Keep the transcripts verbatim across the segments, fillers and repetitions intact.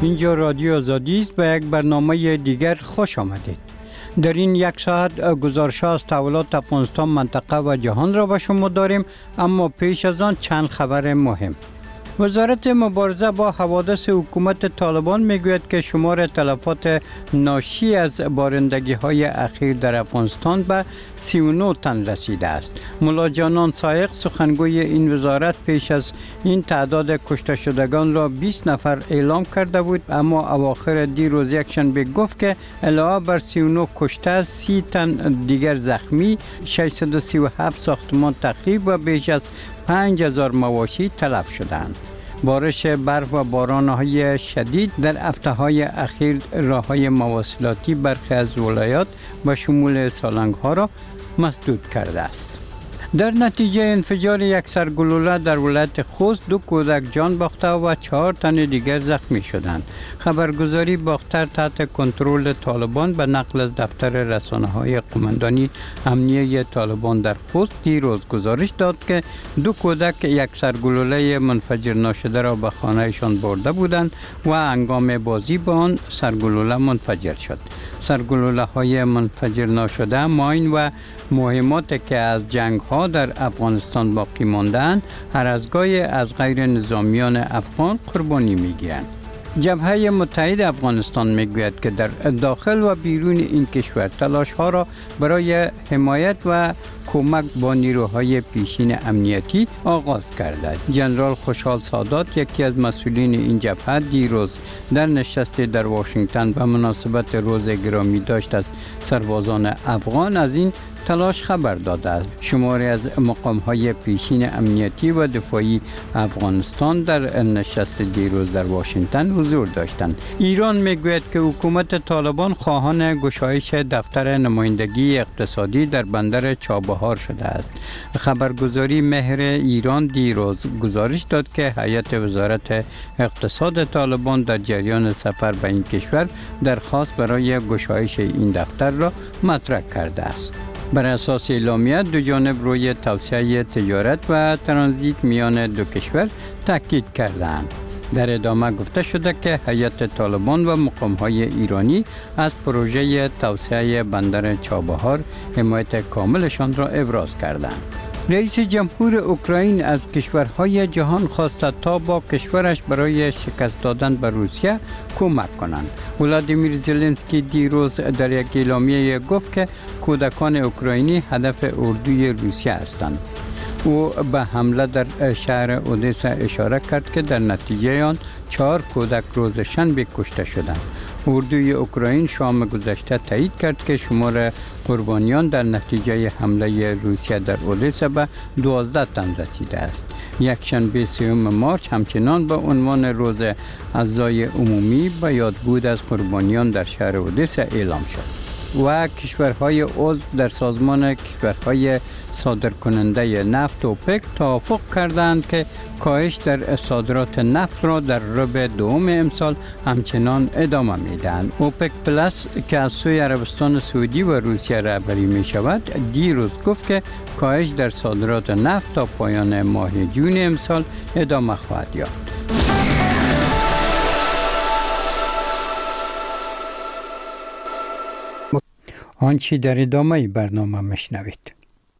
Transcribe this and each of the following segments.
اینجا رادیو آزادی است. به یک برنامه دیگر خوش آمدید. در این یک ساعت گزارش از تحولات افغانستان، منطقه و جهان را به شما داریم، اما پیش از آن چند خبر مهم. وزارت مبارزه با حوادث حکومت طالبان میگوید که شمار تلفات ناشی از بارندگی های اخیر در افغانستان به سی و نه تن رسیده است. ملا جانان سایق سخنگوی این وزارت پیش از این تعداد کشته شدگان را بیست نفر اعلام کرده بود، اما اواخر دیروز یکشنبه گفت که علاوه بر سی و نه کشته، سی تن دیگر زخمی، ششصد و سی و هفت ساختمان تخریب و بیش از پنج هزار مواشی تلف شدند. بارش برف و باران‌های شدید در هفته‌های اخیر راه‌های مواصلاتی برخی از ولایات به شمول سالنگ‌ها را مسدود کرده است. در نتیجه انفجار یک سرگلوله در ولایت خوست دو کودک جان باخته و چهار تن دیگر زخمی شدند. خبرگزاری باختر تحت کنترل طالبان به نقل از دفتر رسانه‌های قماندانی امنیه طالبان در خوست دیروز گزارش داد که دو کودک یک سرگلوله منفجر ناشده را به خانهشان برده بودند و هنگام بازی با آن سرگلوله منفجر شد. سرگلوله های منفجر ناشده ماین و مهمات که از جنگ ها در افغانستان باقی ماندند هر از گاهی از غیر نظامیان افغان قربانی می گیرند. جبهه متحد افغانستان میگوید که در داخل و بیرون این کشور تلاش ها را برای حمایت و کمک با نیروهای پیشین امنیتی آغاز کرده. جنرال خوشحال سادات، یکی از مسئولین این جبهه، دیروز در نشستی در واشنگتن به مناسبت روز گرامی داشت از سربازان افغان از این تلاش خبر داده است. شماری از مقام‌های پیشین امنیتی و دفاعی افغانستان در نشست دیروز در واشنگتن حضور داشتند. ایران میگوید که حکومت طالبان خواهان گشایش دفتر نمایندگی اقتصادی در بندر چابهار شده است. خبرگزاری مهر ایران دیروز گزارش داد که هیئت وزارت اقتصاد طالبان در جریان سفر به این کشور درخواست برای گشایش این دفتر را مطرح کرده است. بر اساس اعلامیه دو جانب روی توسعه تجارت و ترانزیت میان دو کشور تاکید کردند. در ادامه گفته شده که هیئت طالبان و مقام‌های ایرانی از پروژه توسعه بندر چابهار حمایت کاملشان را ابراز کردند. رئیس جمهور اوکراین از کشورهای جهان خواسته تا با کشورش برای شکست دادن به روسیه کمک کنند. ولادیمیر زلنسکی دیروز در یک اعلامیه گفت که کودکان اوکراینی هدف اردوی روسیه هستند. او به حمله در شهر اودسا اشاره کرد که در نتیجه آن چهار کودک روز شنبه کشته شدند. اردوی اوکراین شام گذشته تایید کرد که شمار قربانیان در نتیجه حمله روسیه در اودسا به دوازده تن رسیده است. یک شنبه سوم مارچ همچنان به عنوان روز عزای عمومی به یادبود از قربانیان در شهر اودسا اعلام شد. و کشورهای عضو در سازمان کشورهای صادرکننده نفت اوپک توافق کردند که کاهش در صادرات نفت را در ربع دوم امسال همچنان ادامه میدهند. اوپک پلاس که از سوی عربستان سعودی و روسیه رهبری می شود دیروز گفت که کاهش در صادرات نفت تا پایان ماه جون امسال ادامه خواهد یافت. آنچه در ادامه برنامه مشنوید.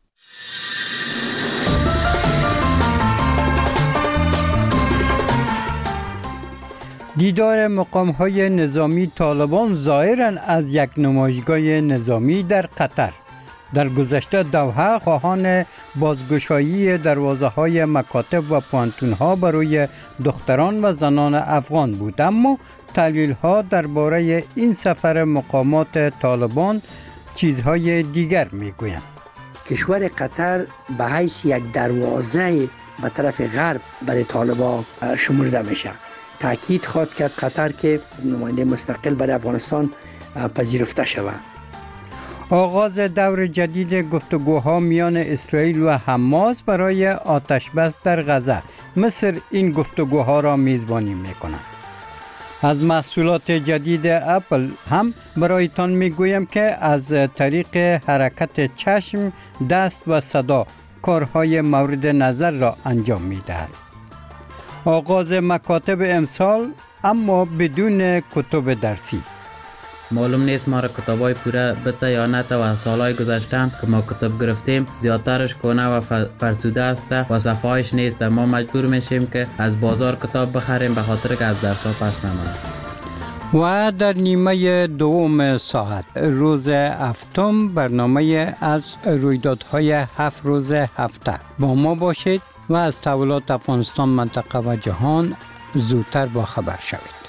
دیدار مقام‌های نظامی طالبان ظاهراً از یک نمایشگاه نظامی در قطر. در گذشته دوحه خواهان بازگشایی دروازه‌های مکاتب و پانتون‌ها برای دختران و زنان افغان بود، اما تحلیل‌ها درباره این سفر مقامات طالبان چیزهای دیگر میگویند. کشور قطر به حیث یک دروازه به طرف غرب برای طالبان شمرده میشه. تاکید خواهد کرد قطر که نماینده مستقل برای افغانستان پذیرفته شود. آغاز دور جدید گفتگوها میان اسرائیل و حماس برای آتش بس در غزه. مصر این گفتگوها را میزبانی میکند. از محصولات جدید اپل هم برایتان میگویم که از طریق حرکت چشم، دست و صدا کارهای مورد نظر را انجام میدهد. آغاز مکاتب امسال اما بدون کتب درسی. معلوم نیست ما را کتابای پوره بته یا نه تا و سالهای گذشتن که ما کتاب گرفتیم زیادترش کنه و فرسوده است و صفایش نیست. ما مجبور میشیم که از بازار کتاب بخریم به خاطر که از درس ها پس نمانه. و در نیمه دوم ساعت روز هفتم برنامه از رویدادهای هفت روز هفته با ما باشید و از تحولات افغانستان، منطقه و جهان زودتر با خبر شوید.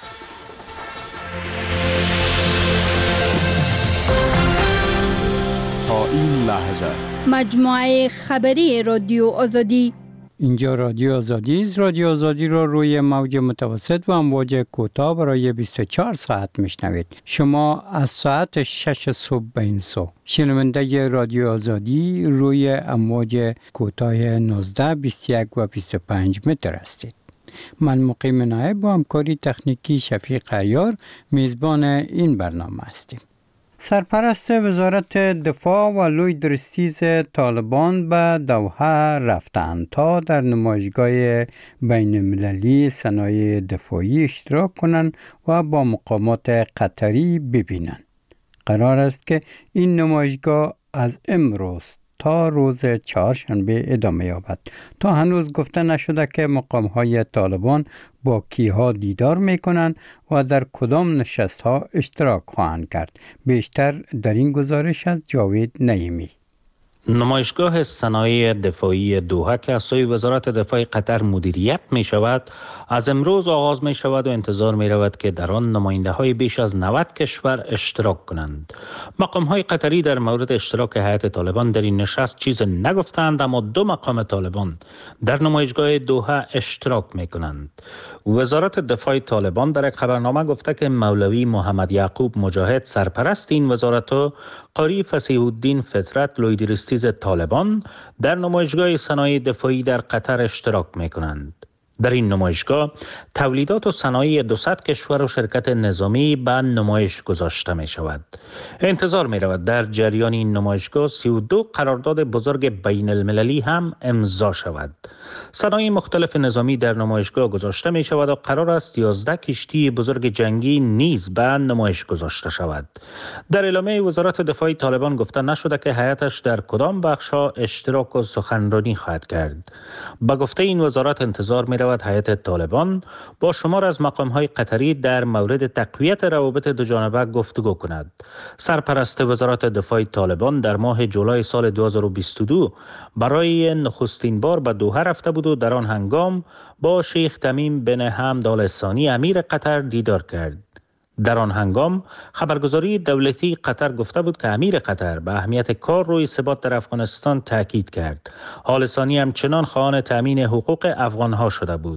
تا این لحظه مجموعه خبری رادیو آزادی. اینجا رادیو آزادی است. رادیو آزادی را روی موج متوسط و امواج کوتاه برای بیست و چهار ساعت میشنوید. شما از ساعت شش صبح به این سو شنونده رادیو آزادی روی امواج کوتاه نوزده، بیست و یک و بیست و پنج متر هستید. من مقیم نایب با همکاری تکنیکی شفیق عیار میزبان این برنامه هستیم. سرپرست وزارت دفاع و لوی درستیز طالبان به دوحه رفتند تا در نمایشگاه بین المللی صنایع دفاعی اشتراک کنند و با مقامات قطری ببینند. قرار است که این نمایشگاه از امروز تا روز چهارشنبه ادامه یابد. تا هنوز گفته نشده که مقام‌های طالبان با کیها دیدار میکنند و در کدام نشست‌ها اشتراک خواهند کرد. بیشتر در این گزارش از جاوید نعیمی. نمایشگاه صنایع دفاعی دوحه که از سوی وزارت دفاع قطر مدیریت می شود از امروز آغاز می شود و انتظار می رود که در آن نماینده های بیش از نود کشور اشتراک کنند. مقام های قطری در مورد اشتراک هیئت طالبان در این نشست چیز نگفتند، اما دو مقام طالبان در نمایشگاه دوحه اشتراک می کنند. وزارت دفاع طالبان در یک خبرنامه گفته که مولوی محمد یعقوب مجاهد سرپرست این وزارت و قاری فصیح الدین فطرت لویدرستیز طالبان در نمایشگاه صنایع دفاعی در قطر اشتراک می کنند. در این نمایشگاه تولیدات و صنایع دوصد کشور و شرکت نظامی به نمایش گذاشته می شود. انتظار می رود در جریان این نمایشگاه سی و دو قرارداد بزرگ بین المللی هم امضا شود. صنایع مختلف نظامی در نمایشگاه گذاشته می شود و قرار است یازده کشتی بزرگ جنگی نیز به نمایش گذاشته شود. در اعلامیه وزارت دفاع طالبان گفته نشده که هیئتش در کدام بخش‌ها اشتراک و سخنرانی خواهد کرد. با گفته این وزارت انتظار می رود هیئت طالبان با شمار از مقام‌های قطری در مورد تقویت روابط دو جانبه گفتگو کند. سرپرست وزارت دفاع طالبان در ماه جولای سال دو هزار و بیست و دو برای نخستین بار به دوحه رفته بود و در آن هنگام با شیخ تمیم بن حمد آل ثانی امیر قطر دیدار کرد. در آن هنگام خبرگزاری دولتی قطر گفته بود که امیر قطر به اهمیت کار روی ثبات در افغانستان تاکید کرد. آل ثانی همچنان خواهان تامین حقوق افغانها شده بود.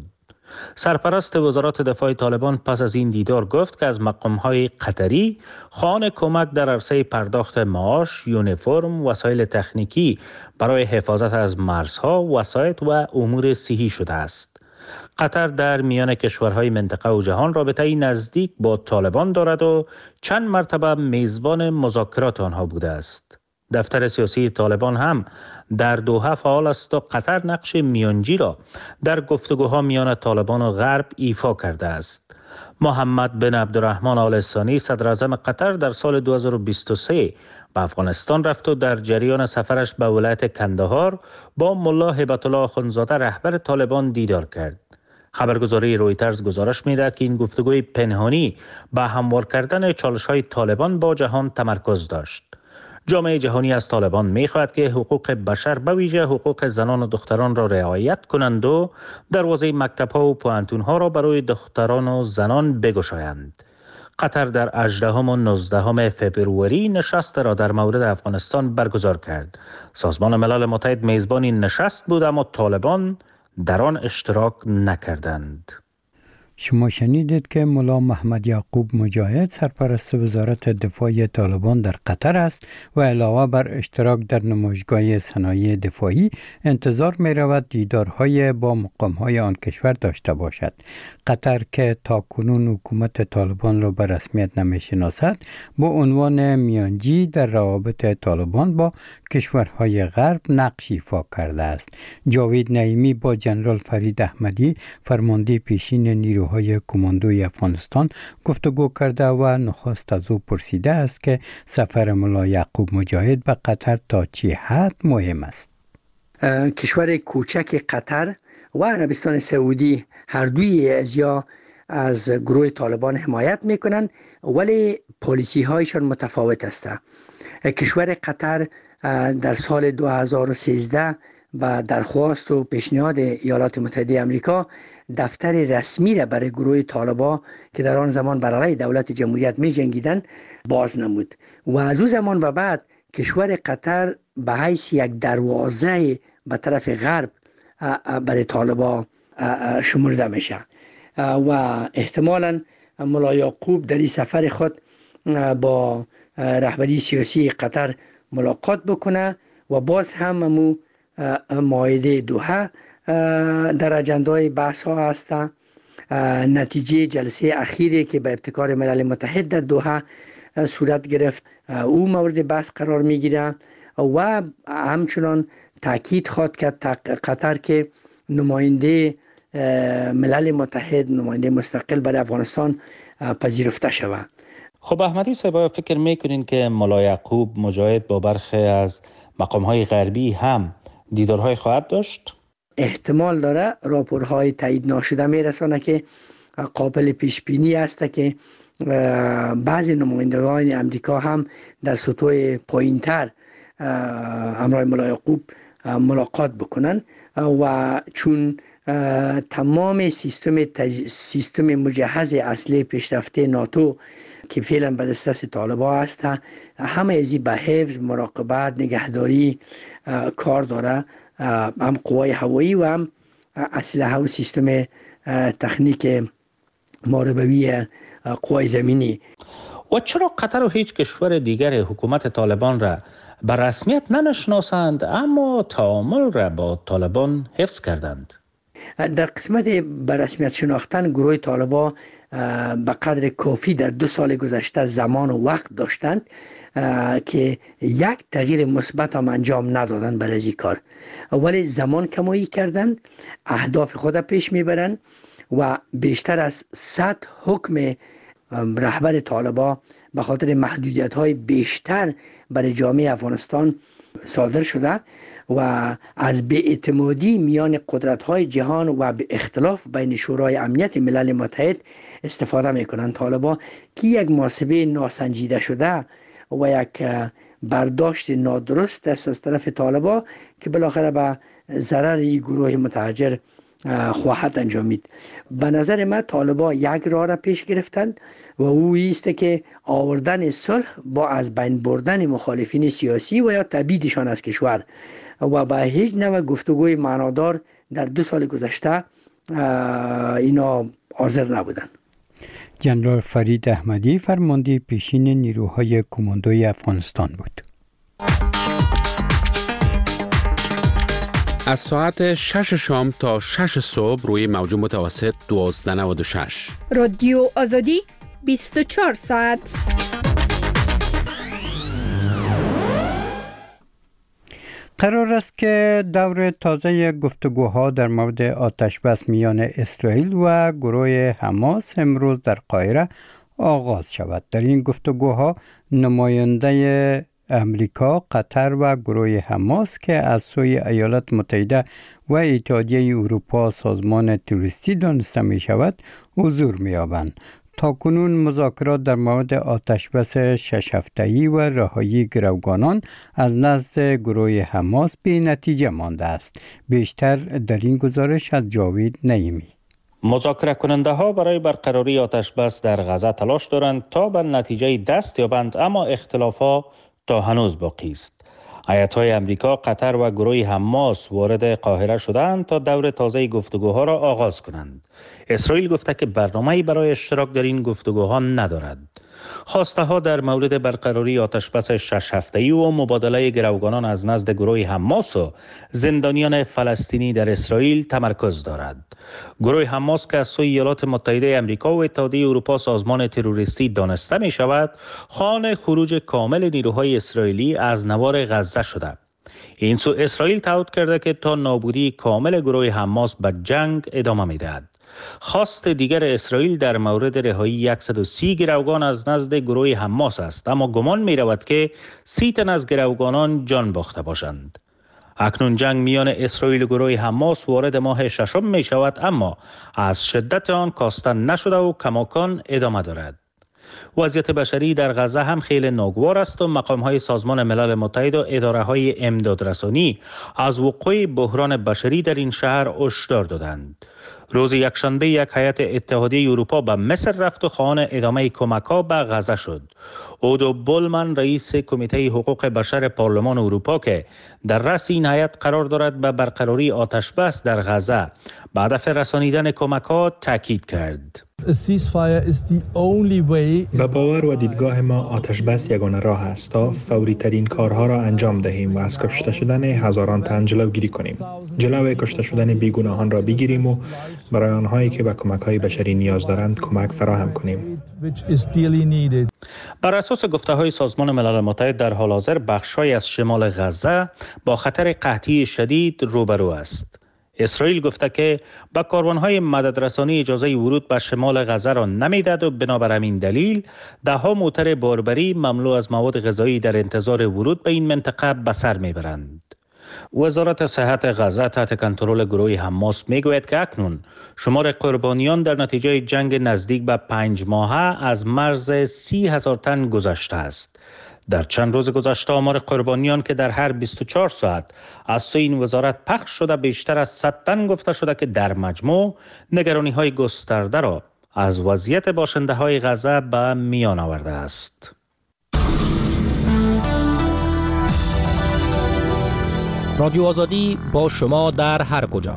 سرپرست وزارت دفاع طالبان پس از این دیدار گفت که از مقام‌های قطری خواهان کمک در عرصه پرداخت معاش، یونیفرم، وسایل تکنیکی برای حفاظت از مرزها، وسایط و امور صحی شده است. قطر در میان کشورهای منطقه و جهان رابطه‌ای نزدیک با طالبان دارد و چند مرتبه میزبان مذاکرات آنها بوده است. دفتر سیاسی طالبان هم در دوحه فعال است و قطر نقش میانجی را در گفتگوها میان طالبان و غرب ایفا کرده است. محمد بن عبدالرحمن آل ثانی صدر اعظم قطر در سال دو هزار و بیست و سه به افغانستان رفت و در جریان سفرش به ولایت کندهار با ملا هیبت الله اخندزاده رهبر طالبان دیدار کرد. خبرگزاری رویترز گزارش می‌دهد که این گفتگوی پنهانی به هموار کردن چالش‌های طالبان با جهان تمرکز داشت. جامعه جهانی از طالبان می‌خواهد که حقوق بشر به ویژه حقوق زنان و دختران را رعایت کنند و دروازه مکتب‌ها و پوهنتون‌ها را برای دختران و زنان بگشایند. قطر در هجدهم و نوزدهم فوریه نشست را در مورد افغانستان برگزار کرد. سازمان ملل متحد میزبان این نشست بود اما طالبان در آن اشتراک نکردند. شما شنیدید که ملا محمد یعقوب مجاهد سرپرست وزارت دفاع طالبان در قطر است و علاوه بر اشتراک در نمایشگاه صنایع دفاعی انتظار می رود دیدارهای با مقامهای آن کشور داشته باشد. قطر که تا کنون حکومت طالبان را به رسمیت نمی شناسد با عنوان میانجی در روابط طالبان با کشورهای غرب نقش ایفا کرده است. جاوید نعیمی با جنرال فرید احمدی فرمانده پیشین نیروهای نیروهای کماندوی افغانستان گفتگو کرده و نخست از او پرسیده است که سفر ملا یعقوب مجاهد به قطر تا چه حد مهم است. کشور کوچک قطر و عربستان سعودی هر دوی از یا از گروه طالبان حمایت میکنن، ولی پالیسی هایشان متفاوت است. کشور قطر در سال دو هزار و سیزده با درخواست و پیشنهاد ایالات متحده آمریکا دفتر رسمی را برای گروه طالبان که در آن زمان بر علیه دولت جمهوریت می جنگیدند باز نمود و از او زمان و بعد کشور قطر به حیث یک دروازه به طرف غرب برای طالبان شمرده میشه و احتمالاً ملا یعقوب در این سفر خود با رهبری سیاسی قطر ملاقات بکنه و باز هم مو معاهده دوحه در اجندای بحث ها هست. نتیجه جلسه اخیری که به ابتکار ملل متحد در دوحه صورت گرفت او مورد بحث قرار میگیره و همچنان تاکید خواد کرد قطر که نماینده ملل متحد، نماینده مستقل برای افغانستان پذیرفته شود. خب احمدی صاحب، فکر میکنین که ملا یعقوب مجاهد با برخی از مقامهای غربی هم دیدارهای خواهد داشت؟ احتمال داره. راپورهای تایید ناشده میرسانه که قابل پیش بینی است که بعضی نمایندگان امریکا هم در سطوح پایینتر همراه ملا یعقوب ملاقات بکنن و چون تمام سیستم تج... سیستم مجهز اصلی پیشرفته ناتو که فعلا به دسترس طالبان است، همه ازی به حفظ، مراقبت، نگهداری کار داره، هم قوای هوایی و هم اسلحه و سیستم تکنیک محاربوی قوای زمینی. و چرا قطر و هیچ کشور دیگر حکومت طالبان را به رسمیت نمیشناسند اما تعامل را با طالبان حفظ کردند؟ در قسمت به رسمیت شناختن گروه طالبان به قدر کافی در دو سال گذشته زمان و وقت داشتند که یک تغییر مثبت هم انجام ندادن برای این کار، ولی زمان کمایی کردند، اهداف خود پیش میبرند و بیشتر از صد حکم رهبر طالبان به خاطر محدودیت های بیشتر برای جامعه افغانستان صادر شده و از بی‌اعتمادی میان قدرت‌های جهان و به اختلاف بین شورای امنیت ملل متحد استفاده میکنند طالبان که یک محاسبه ناسنجیده شده و یک برداشت نادرست است از طرف طالبان که بالاخره به ضرر این گروه متحجر خواهد انجامید. به نظر من طالبان یک راه را پیش گرفتند و او است که آوردن صلح با از بین بردن مخالفین سیاسی و یا تبعیدشان از کشور و با هیچ نوع گفتگوی معنادار در دو سال گذشته اینا حاضر نبودند. جنرال فرید احمدی فرمانده پیشین نیروهای کماندوی افغانستان بود. از ساعت شش شام تا شش صبح روی موج متوسط دوازده نود و شش. رادیو آزادی بیست و چهار ساعت. قرار است که دور تازه گفتگوها در مورد آتشبس میان اسرائیل و گروه حماس امروز در قاهره آغاز شود. در این گفتگوها نماینده امریکا، قطر و گروه حماس که از سوی ایالات متحده و اتحادیه اروپا سازمان تروریستی دانسته می شود حضور می یابند. تاکنون مذاکرات در مورد آتشبس شش هفته‌ای و رهایی گروگانان از نزد گروه حماس بی نتیجه مانده است. بیشتر در این گزارش از جاوید نعیمی. مذاکره کننده ها برای برقراری آتشبس در غزه تلاش دارند تا به نتیجه دست یابند، اما اختلاف ها تا هنوز باقی است. ایالت‌های امریکا، قطر و گروه حماس وارد قاهره شدند تا دور تازه گفتگوها را آغاز کنند. اسرائیل گفته که برنامه‌ای برای اشتراک در این گفتگوها ندارد. خواسته ها در مورد برقراری آتشبس شش هفته‌ای و مبادله گروگانان از نزد گروه حماس و زندانیان فلسطینی در اسرائیل تمرکز دارد. گروه حماس که از سوی ایالات متحده آمریکا و اتحادیه اروپا سازمان تروریستی دانسته می شود، خواهان خروج کامل نیروهای اسرائیلی از نوار غزه شده. این سو اسرائیل تعهد کرده که تا نابودی کامل گروه حماس به جنگ ادامه می دهد. خواست دیگر اسرائیل در مورد رهایی صد و سی گروگان از نزد گروه حماس است، اما گمان می رود که سی تن از گروگانان جان باخته باشند. اکنون جنگ میان اسرائیل و گروه حماس وارد ماه ششم می شود، اما از شدت آن کاسته نشده و کماکان ادامه دارد. وضعیت بشری در غزه هم خیلی ناگوار است و مقام‌های سازمان ملل متحد و اداره‌های امدادرسانی از وقوع بحران بشری در این شهر هشدار دادند. روز یکشنبه یک هیئت اتحادیه اروپا به مصر رفت و خواهان ادامه کمک‌ها به غزه شد. اودو بولمن رئیس کمیته حقوق بشر پارلمان اروپا که در رأس این هیئت قرار دارد به برقراری آتش بس در غزه به هدف رسانیدن کمک‌ها تاکید کرد. به باور و دیدگاه ما آتش بس یگانه راه است تا فوری ترین کارها را انجام دهیم و از کشته شدن هزاران تن جلوگیری کنیم. جلوی کشته شدن بیگناهان را بگیریم و برای آنهایی که به کمک‌های بشری نیاز دارند کمک فراهم کنیم. بر اساس گفته‌های سازمان ملل متحد در حال حاضر بخش‌هایی از شمال غزه با خطر قحطی شدید روبرو است. اسرائیل گفته که با کاروان‌های مددرسانی اجازه ورود به شمال غزه را نمی‌دهد و بنابر همین دلیل ده‌ها موتر باربری مملو از مواد غذایی در انتظار ورود به این منطقه به سر می‌برند. وزارت صحت غزه تحت کنترل گروه حماس میگوید که اکنون شمار قربانیان در نتیجه جنگ نزدیک به پنج ماهه از مرز سی هزار تن گذشته است. در چند روز گذشته آمار قربانیان که در هر بیست و چهار ساعت از سوی این وزارت پخش شده بیشتر از صد تن گفته شده که در مجموع نگرانی‌های گسترده را از وضعیت باشنده‌های غزه به میان آورده است. رادیو آزادی با شما در هر کجا.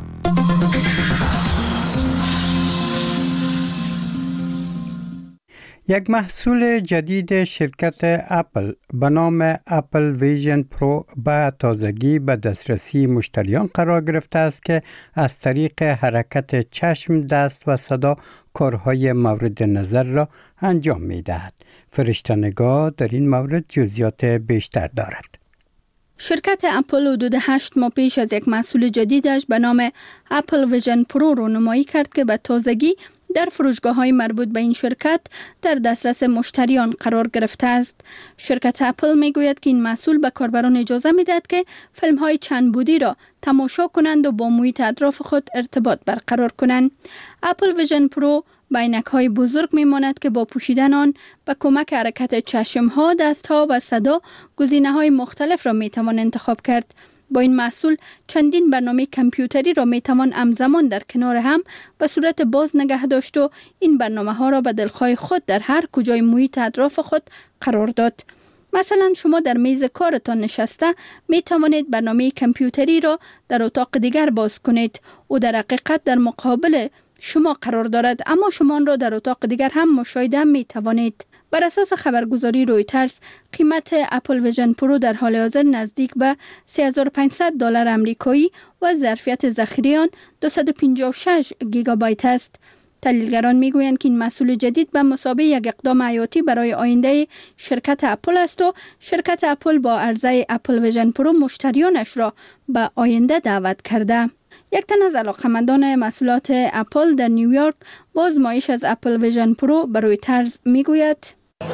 یک محصول جدید شرکت اپل به نام اپل ویژن پرو به تازگی به دسترسی مشتریان قرار گرفته است که از طریق حرکت چشم، دست و صدا کارهای مورد نظر را انجام می دهد. فرشته‌نگار در این مورد جزئیات بیشتر دارد. شرکت اپل حدود هشت ماه پیش از یک محصول جدیدش به نام اپل ویژن پرو رونمایی کرد که به تازگی در فروشگاه‌های مربوط به این شرکت در دسترس مشتریان قرار گرفته است. شرکت اپل میگوید که این محصول به کاربران اجازه میدهد که فیلم‌های چند بعدی را تماشا کنند و با محیط اطراف خود ارتباط برقرار کنند. اپل ویژن پرو به عینک‌های بزرگ می‌ماند که با پوشیدن آن به کمک حرکت چشم‌ها، دست‌ها و صدا گزینه‌های مختلف را می‌توان انتخاب کرد. با این محصول چندین برنامه کامپیوتری را می‌توان همزمان در کنار هم به صورت باز نگه داشت و این برنامه‌ها را به دلخواه خود در هر کجای محیط اطراف خود قرار داد. مثلا شما در میز کارتان نشسته می توانید برنامه کامپیوتری را در اتاق دیگر باز کنید او در حقیقت در مقابل شما قرار دارد، اما شما آن را در اتاق دیگر هم مشاهده می توانید. بر اساس خبرگزاری رویترز قیمت اپل ویژن پرو در حال حاضر نزدیک به سه هزار و پانصد دلار آمریکایی و ظرفیت ذخیره آن دویست و پنجاه و شش گیگابایت است. تحلیلگران میگویند که این محصول جدید به مثابه یک اقدام حیاتی برای آینده شرکت اپل است و شرکت اپل با عرضه اپل ویژن پرو مشتریانش را به آینده دعوت کرده. یک تن از علاقمندان محصولات اپل در نیویورک با آزمایش از اپل ویژن پرو به رویترز میگوید: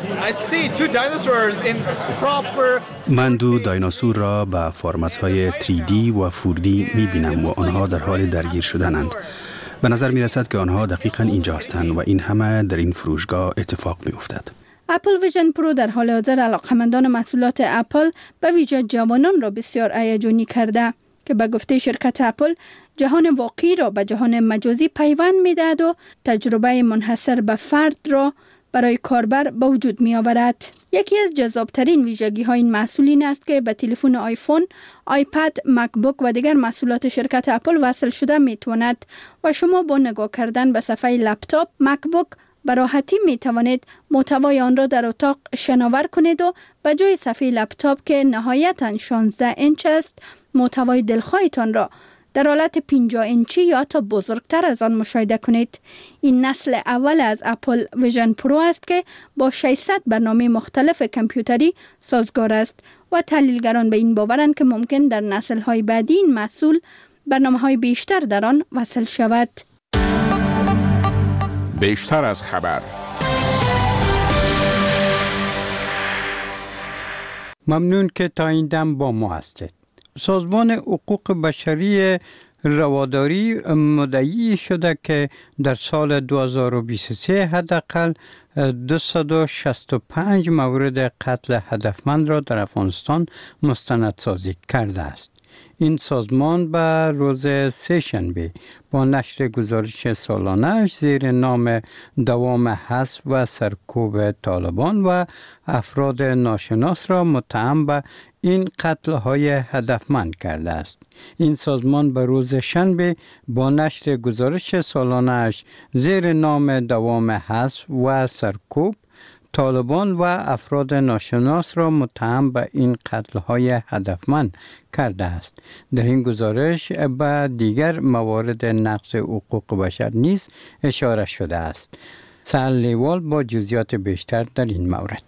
من دو دایناسور را به فرمت های تری دی و فور دی می بینم و آنها در حال درگیر شدنند. به نظر می رسد که آنها دقیقاً اینجا هستند و این همه در این فروشگاه اتفاق می افتد. اپل ویژن پرو در حال حاضر علاقمندان محصولات اپل به ویژه جوانان را بسیار هیجانی کرده که به گفته شرکت اپل جهان واقعی را به جهان مجازی پیوند می دهد و تجربه منحصر به فرد را برای کاربر به وجود می آورد. یکی از جذابترین ویژگی های این محصول این است که به تلفن آیفون، آیپد، مکبوک و دیگر محصولات شرکت اپل وصل شده می تواند و شما با نگاه کردن به صفحه لپتاپ، مکبوک به راحتی می توانید محتوای آن را در اتاق شناور کنید و به جای صفحه لپتاپ که نهایتاً شانزده اینچ است، محتوای دلخواهتان را در حالت پنجاه اینچی یا حتی بزرگتر از آن مشاهده کنید. این نسل اول از اپل ویژن پرو است که با ششصد برنامه مختلف کامپیوتری سازگار است و تحلیلگران به این باورند که ممکن در نسل‌های بعدی این محصول برنامه‌های بیشتر در آن وصل شود. بیشتر از خبر. ممنون که تا این دم با ما هستید. سازمان حقوق بشری رواداری مدعی شده که در سال دو هزار و بیست و سه حداقل دویست و شصت و پنج مورد قتل هدفمند را در افغانستان مستندسازی کرده است. این سازمان به روز سه‌شنبه با نشر گزارش سالانه‌اش زیر نام دوام حذف و سرکوب طالبان و افراد ناشناس را متهم به این قتل‌های هدفمند کرده است. این سازمان به روز شنبه با نشر گزارش سالانه‌اش زیر نام دوام حذف و سرکوب طالبان و افراد ناشناس را متهم به این قتل‌های هدفمند کرده است. در این گزارش به دیگر موارد نقض حقوق بشر نیز اشاره شده است. سهل لیوال با جزئیات بیشتر در این مورد.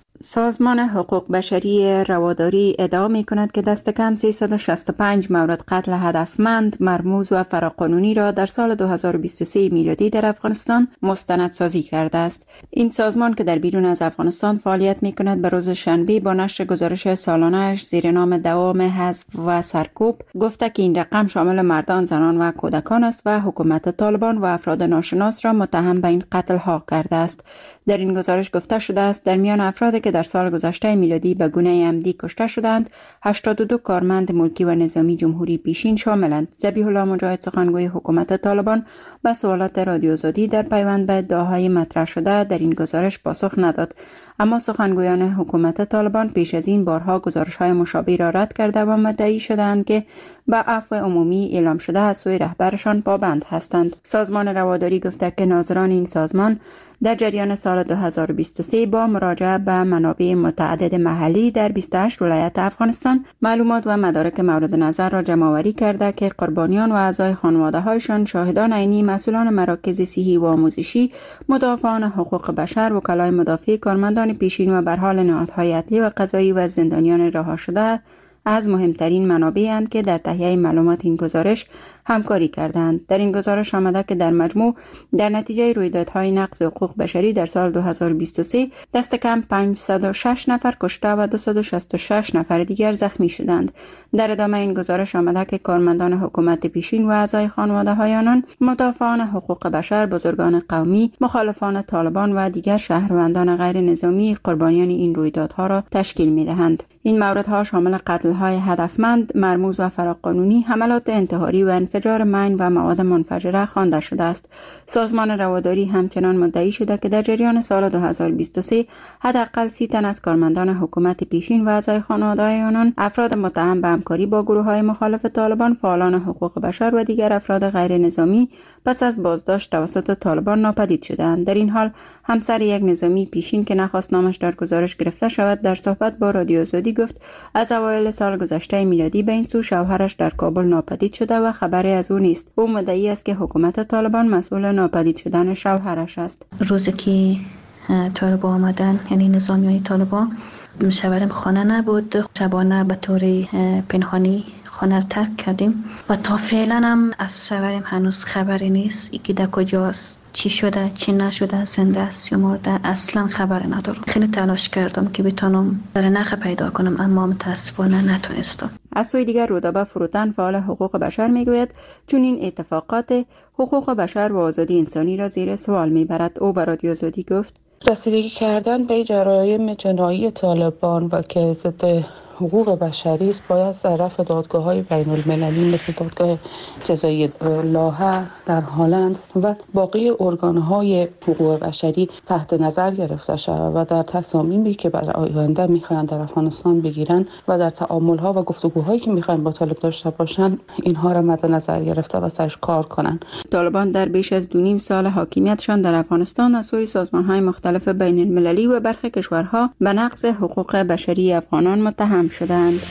سازمان حقوق بشری رواداری ادعا می کند که دست کم سیصد و شصت و پنج مورد قتل هدفمند، مرموز و فراقانونی را در سال دو هزار و بیست و سه میلادی در افغانستان مستندسازی کرده است. این سازمان که در بیرون از افغانستان فعالیت می کند به روز شنبه با نشر گزارش سالانه‌اش زیر نام دوام حذف و سرکوب گفته که این رقم شامل مردان، زنان و کودکان است و حکومت طالبان و افراد ناشناس را متهم به این قتل ها کرده است. در این گزارش گفته شده است در میان افرادی که در سال گذشته میلادی به گونه عمدی کشته شدند، هشتاد و دو کارمند ملکی و نظامی جمهوری پیشین شاملند. ذبیح الله مجاهد سخنگوی حکومت طالبان به سوالات رادیو آزادی در پیوند به ادعاهای مطرح شده در این گزارش پاسخ نداد، اما سخنگویان حکومت طالبان پیش از این بارها گزارش‌های مشابه را رد کرده و مدعی شدند که به عفو عمومی اعلام شده از سوی رهبرشان پابند هستند. سازمان رواداری گفته که ناظران این سازمان در جریان سال دو هزار و بیست و سه با مراجعه به منابع متعدد محلی در بیست و هشت ولایت افغانستان معلومات و مدارک مورد نظر را جمع‌آوری کرده که قربانیان و اعضای خانواده‌هایشان، شاهدان عینی، مسئولان مراکز صحی و آموزشی، مدافعان حقوق بشر، وکلای مدافع، کارمندان پیشین و به حال نهادهای عدلی و قضایی و زندانیان رها شده از مهمترین منابع اند که در تهیه معلومات این گزارش همکاری کردند. در این گزارش آمده که در مجموع در نتیجه رویدادهای نقض حقوق بشری در سال دو هزار و بیست و سه دست کم پانصد و شش نفر کشته و دویست و شصت و شش نفر دیگر زخمی شدند. در ادامه این گزارش آمده که کارمندان حکومت پیشین و اعضای خانواده‌های آنان، مدافعان حقوق بشر، بزرگان قومی، مخالفان طالبان و دیگر شهروندان غیر نظامی قربانیان این رویدادها را تشکیل می‌دهند. این موردها شامل قتل‌های هدفمند، مرموز و فراقانونی، حملات انتحاری و انفجار مین و مواد منفجره خوانده شده است. سازمان رواداری همچنان مدعی شده که در جریان سال دو هزار و بیست و سه حداقل سی تن از کارمندان حکومت پیشین و اعضای خانواده‌های آنان، افراد متهم به همکاری با گروه‌های مخالف طالبان، فعالان حقوق بشر و دیگر افراد غیر نظامی پس از بازداشت توسط طالبان ناپدید شدند. در این حال همسر یک نظامی پیشین که نخواست نامش در گزارش گرفته شود در صحبت با رادیو آزادی گفت از اوایل سال گذشته میلادی به این سو شوهرش در کابل ناپدید شده و خبری از او نیست. او مدعی است که حکومت طالبان مسئول ناپدید شدن شوهرش است. روزی که طالبان آمدن، یعنی نظامیای طالبان، شوهرم خانه نبود. شبانه به طور پنهانی خانه را ترک کردیم و تا فعلا هم از شوهرم هنوز خبری نیست. یکی در کجاست، چی شده، چی نشده، زنده است یا مرده، اصلا خبر ندارم. خیلی تلاش کردم که بتونم در نخ پیدا کنم اما متاسفانه نتونستم. از سوی دیگر رودابه فروتن، فعال حقوق بشر، میگوید چون این اتفاقات حقوق بشر و آزادی انسانی را زیر سوال میبرد. او به رادیو آزادی گفت رسیدگی کردن به جرایم جنایی طالبان و که ضد حقوق بشری است باید از طرف دادگاه‌های بین‌المللی مثل دادگاه جزایی لاهه در هلند و باقی ارگان‌های حقوق بشری تحت نظر گرفته شود و در تصامیمی که برای آینده می‌خواهند در افغانستان بگیرن و در تعامل‌ها و گفتگوهایی که می‌خواهند با طالب داشته باشند اینها را مد نظر گرفته و سرش کار کنند. طالبان در بیش از دو نیم سال حاکمیتشان در افغانستان از سوی سازمان‌های مختلف بین‌المللی و برخی کشورها به نقض حقوق بشری افغانان متهم شدند.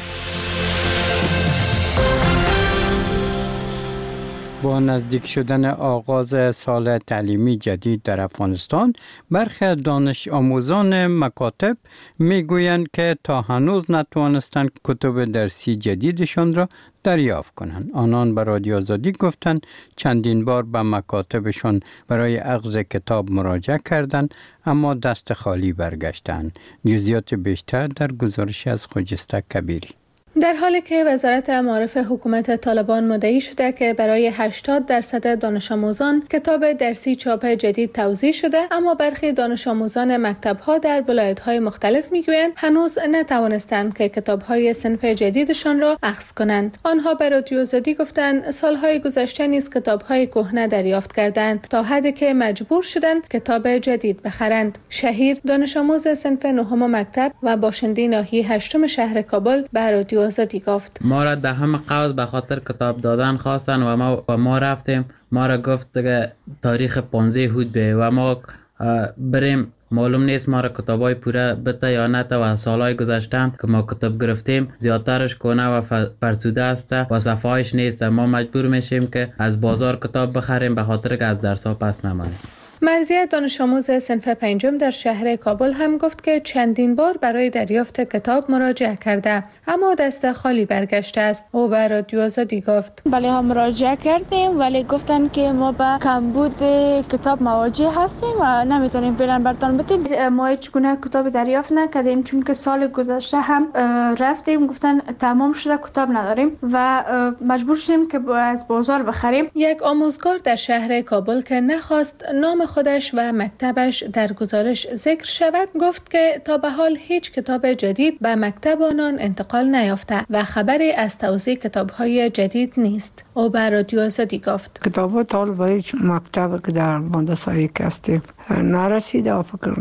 با نزدیک شدن آغاز سال تعلیمی جدید در افغانستان، برخی از دانش آموزان مکاتب میگویند که تا هنوز نتوانستند کتب درسی جدیدشان را دریافت کنند. آنان به رادیو آزادی گفتند چندین بار به مکاتبشان برای اخذ کتاب مراجعه کردند اما دست خالی برگشتند. جزئیات بیشتر در گزارش از خجسته کبیری. در حالی که وزارت معارف حکومت طالبان مدعی شده که برای هشتاد درصد دانش آموزان کتاب درسی چاپ جدید توزیع شده، اما برخی دانش آموزان مکتب‌ها در ولایت‌های مختلف می‌گویند هنوز نتوانستند که کتاب‌های صنف جدیدشان را اخذ کنند. آنها به رادیو آزادی گفتند سال‌های گذشته نیز کتاب‌های کهنه دریافت کردند تا حدی که مجبور شدند کتاب جدید بخرند. شهیر دانش آموز صنف نهم مکتب و باشنده ناحیه هشتم شهر کابل به رادیو آزادی گفت ما را ده همه قوس به خاطر کتاب دادن خواستن و ما و ما رفتیم. ما را گفت که تاریخ پانزده هود به و ما بریم. معلوم نیست ما را کتابای پوره بته یا نه و سالهای گذشتن که ما کتاب گرفتیم زیادترش کهنه و فرسوده است و صفحه‌اش نیست. ما مجبور میشیم که از بازار کتاب بخریم به خاطر که از درس‌ها پس نمانیم. مرضیه دانش آموز صنف پنجم در شهر کابل هم گفت که چندین بار برای دریافت کتاب مراجعه کرده اما دست خالی برگشته است. او به رادیو آزادی گفت بله هم مراجعه کردیم ولی گفتن که ما به کمبود کتاب مواجه هستیم و نمیتونیم فعلا برتان بدیم. ما هیچ گونه کتاب دریافت نکردیم چون که سال گذشته هم رفتیم گفتن تمام شده کتاب نداریم و مجبور شدیم که از بازار بخریم. یک آموزگار در شهر کابل که نخواست نام خودش و مکتبش در گزارش ذکر شود گفت که تا به حال هیچ کتاب جدید به مکتب آنان انتقال نیافته و خبری از توزیع کتاب‌های جدید نیست. او به رادیو آزادی گفت کتاب طالب به هیچ مکتب که در مدرسه هستیم نرسیده و فکر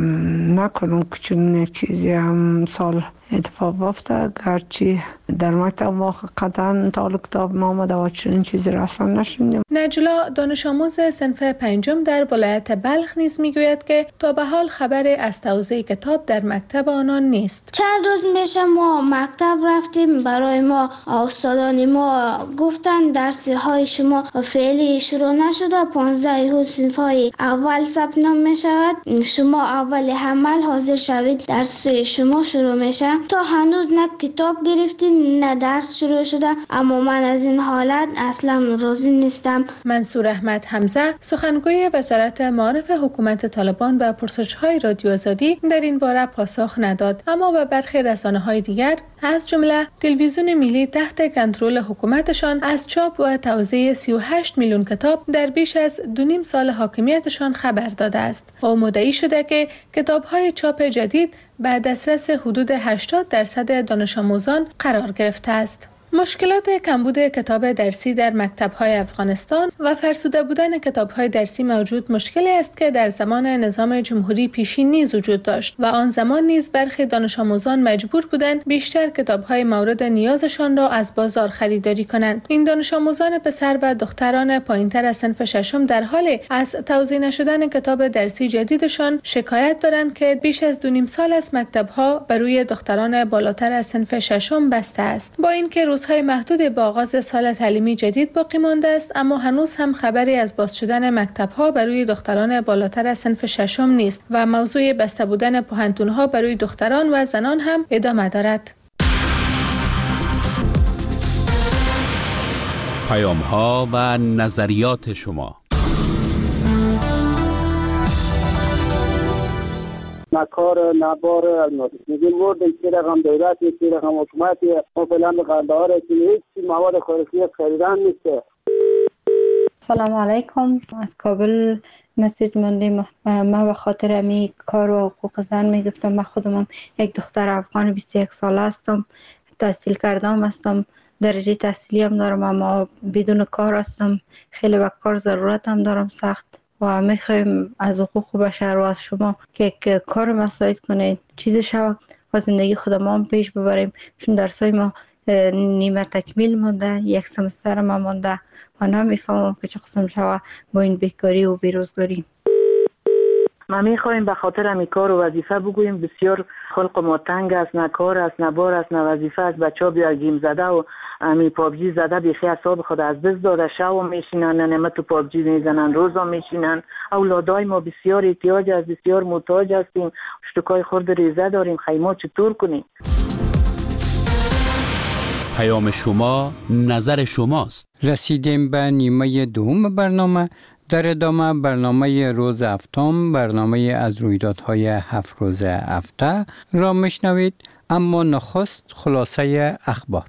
نکنم که چون چیزی هم سال اتفاق افتاد. گرچه در مکتب ما قطعا طالب کتاب ما آمده و چنین چیزی را اصلا نشنیدیم. نجلا دانش آموز صنف پنجم در ولایت بلخ نیز میگوید که تا به حال خبری از توزیع کتاب در مکتب آنان نیست. چند روز میشه ما مکتب رفتیم، برای ما استادان ما گفتن درسی های شما فعلی شروع نشده، پانزده صنف های اول ثبت نام میشود، شما اول حمل حاضر شوید درس شما شروع میشه. تا هنوز نه کتاب گرفتیم نه درس شروع شده، اما من از این حالت اصلا راضی نیستم. منصور احمد حمزه سخنگوی وزارت معارف حکومت طالبان به پرسش‌های رادیو آزادی در این باره پاسخ نداد، اما به برخی رسانه‌های دیگر از جمله تلویزیون ملی تحت کنترل حکومتشان از چاپ و توزیع سی و هشت میلیون کتاب در بیش از دو نیم سال حاکمیتشان خبر داده است. او مدعی شده که کتاب‌های چاپ جدید به دسترس حدود هشتاد درصد دانش آموزان قرار گرفته است. مشکلات کمبود کتاب درسی در مکتب‌های افغانستان و فرسوده بودن کتاب‌های درسی موجود مشکلی است که در زمان نظام جمهوری پیشین نیز وجود داشت و آن زمان نیز برخی دانش آموزان مجبور بودند بیشتر کتاب‌های مورد نیازشان را از بازار خریداری کنند. این دانش آموزان پسر و دختران پایین‌تر از صنف ششم در حال از توزیع نشدن کتاب درسی جدیدشان شکایت دارند که بیش از دو نیم سال از مکتب‌ها بر روی دختران بالاتر از صنف ششم بسته است. با اینکه های محدود با آغاز سال تعلیمی جدید باقی مانده است، اما هنوز هم خبری از باز شدن مکتب‌ها برای دختران بالاتر از صنف ششم نیست و موضوع بسته بودن پوهنتون‌ها برای دختران و زنان هم ادامه دارد. پیام‌ها و نظریات شما. نکار نبار الماسی میگیم ورد که رقم دولت که رقم حکومت ما فعلا به قندهار که هیچ مواد خوراکی خریدن نیست. سلام علیکم، از کابل مسیج مندیم. ما به خاطر امی کار و حقوق زن میگفتم. من خودم یک دختر افغان بیست و یک ساله هستم، تحصیل کردم هستم، درجه تحصیلی هم دارم، اما بدون کار هستم. خیلی به کار ضرورت هم دارم سخت و میخوایم از حقوق بشر و از شما که کار مساعد کنید، چیز شود و زندگی خودمان پیش ببریم، چون درسای ما نیمه تکمیل مونده، یک سمستر ما مونده و نمیفهمم که چه قسم شود با این بیکاری و بیروزگاری. ما میخوایم به خاطر امی کار و وظیفه بگوییم بسیار خلق ما تنگ است، نه کار است، نه بار است، نه وظیفه است. بچه ها بیا گیم زده و امی پابجی زده بیخی اعصاب خود از دست داده، شب میشینن نمه تو پابجی میزنن، روزا میشینن. اولادای ما بسیار احتیاج است، بسیار محتاج هستیم، اشتکای خورد ریزه داریم، خیمه چطور کنیم؟ پیام شما نظر شماست. رسیدیم به نیمه دوم برنامه. در ادامه برنامه روز هفتم، برنامه از رویدادهای هفت روز هفته را میشنوید، اما نخست خلاصه اخبار.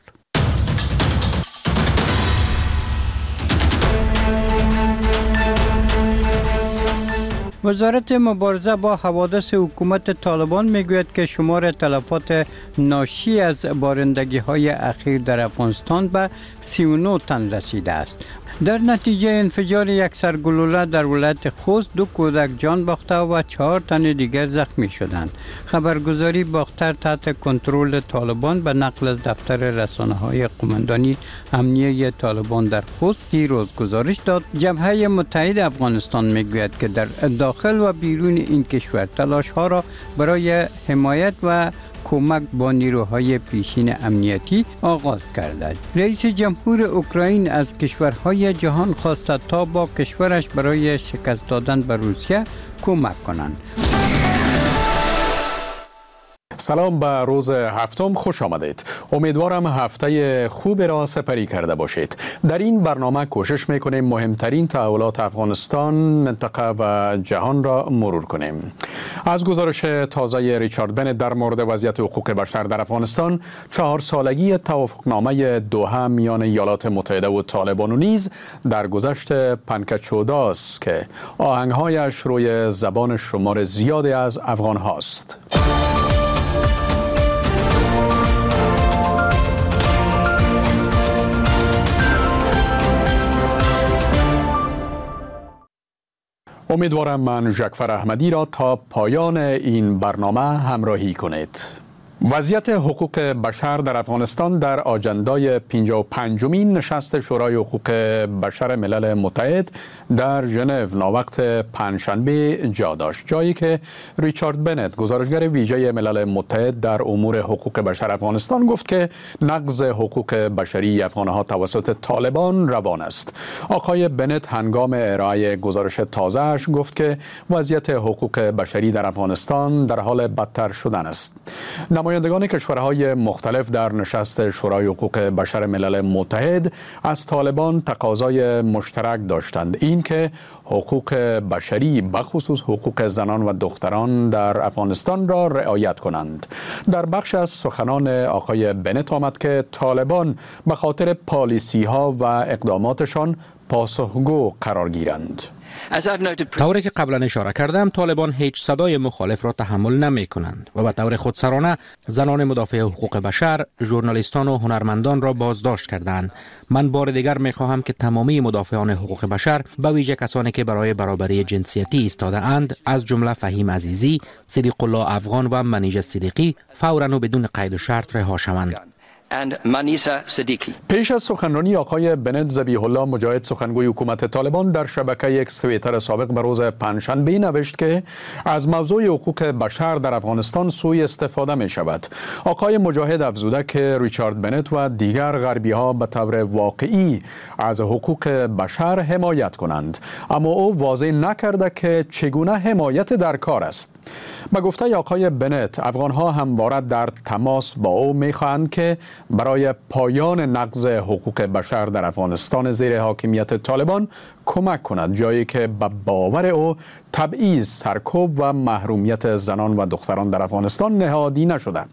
وزارت مبارزه با حوادث حکومت طالبان میگوید که شمار تلفات ناشی از بارندگی های اخیر در افغانستان به سی و نه تن رسیده است. در نتیجه انفجار یک سرگلوله در ولایت خوست دو کودک جان باخته و چهار تن دیگر زخمی شدند. خبرگزاری باختر تحت کنترل طالبان به نقل از دفتر رسانه‌های قماندانی امنیه طالبان در خوست دیروز گزارش داد. جبهه متحد افغانستان میگوید که در داخل و بیرون این کشور تلاش‌ها را برای حمایت و کمک با نیروهای پیشین امنیتی آغاز کرده. رئیس جمهور اوکراین از کشورهای جهان خواسته تا با کشورش برای شکست دادن به روسیه کمک کنند. سلام، به روز هفتم خوش آمدید. امیدوارم هفته خوب را سپری کرده باشید. در این برنامه کوشش میکنیم مهمترین تحولات افغانستان، منطقه و جهان را مرور کنیم. از گزارش تازه ریچارد بنت در مورد وضعیت حقوق بشر در افغانستان، چهار سالگی توافقنامه دوحه میان ایالات متحده و طالبان و نیز در گذشت پنکچوداست که آهنگهایش روی زبان شمار زیادی از افغان هاست. امیدوارم من ژکفر احمدی را تا پایان این برنامه همراهی کنید. وضعیت حقوق بشر در افغانستان در آجندای پنجاه و پنجمین نشست شورای حقوق بشر ملل متحد در ژنو ناوقت پنجشنبه جا داشت، جایی که ریچارد بنت گزارشگر ویژه ملل متحد در امور حقوق بشر افغانستان گفت که نقض حقوق بشری افغانها توسط طالبان روان است. آقای بنت هنگام ارائه گزارش تازه‌اش گفت که وضعیت حقوق بشری در افغانستان در حال بدتر شدن است. نمایندگان کشورهای مختلف در نشست شورای حقوق بشر ملل متحد از طالبان تقاضای مشترک داشتند، این که حقوق بشری بخصوص حقوق زنان و دختران در افغانستان را رعایت کنند. در بخش از سخنان آقای بنت آمد که طالبان به خاطر پالیسی ها و اقداماتشان پاسخگو قرار گیرند. طوری که قبلا اشاره کردم، طالبان هیچ صدای مخالف را تحمل نمی کنند و به طور خودسرانه زنان مدافع حقوق بشر، ژورنالیستان و هنرمندان را بازداشت کردند. من بار دیگر می خواهم که تمامی مدافعان حقوق بشر، به ویژه کسانی که برای برابری جنسیتی ایستاده اند، از جمله فهیم عزیزی، صدیق الله افغان و منیژه صدیقی، فوراً و بدون قید و شرط رها شوند. پیش از سخنرانی آقای بنت، ذبیح الله مجاهد سخنگوی حکومت طالبان در شبکه یک توییتر سابق به روز پنجشنبه نوشت که از موضوع حقوق بشر در افغانستان سوء استفاده می شود. آقای مجاهد افزوده که ریچارد بنت و دیگر غربی ها به طور واقعی از حقوق بشر حمایت کنند، اما او واضح نکرده که چگونه حمایت در کار است. به گفته آقای بنت، افغان ها همواره در تماس با او می خواهند که برای پایان نقض حقوق بشر در افغانستان زیر حاکمیت طالبان کمک کند، جایی که به باور او تبعیض، سرکوب و محرومیت زنان و دختران در افغانستان نهادی نشده.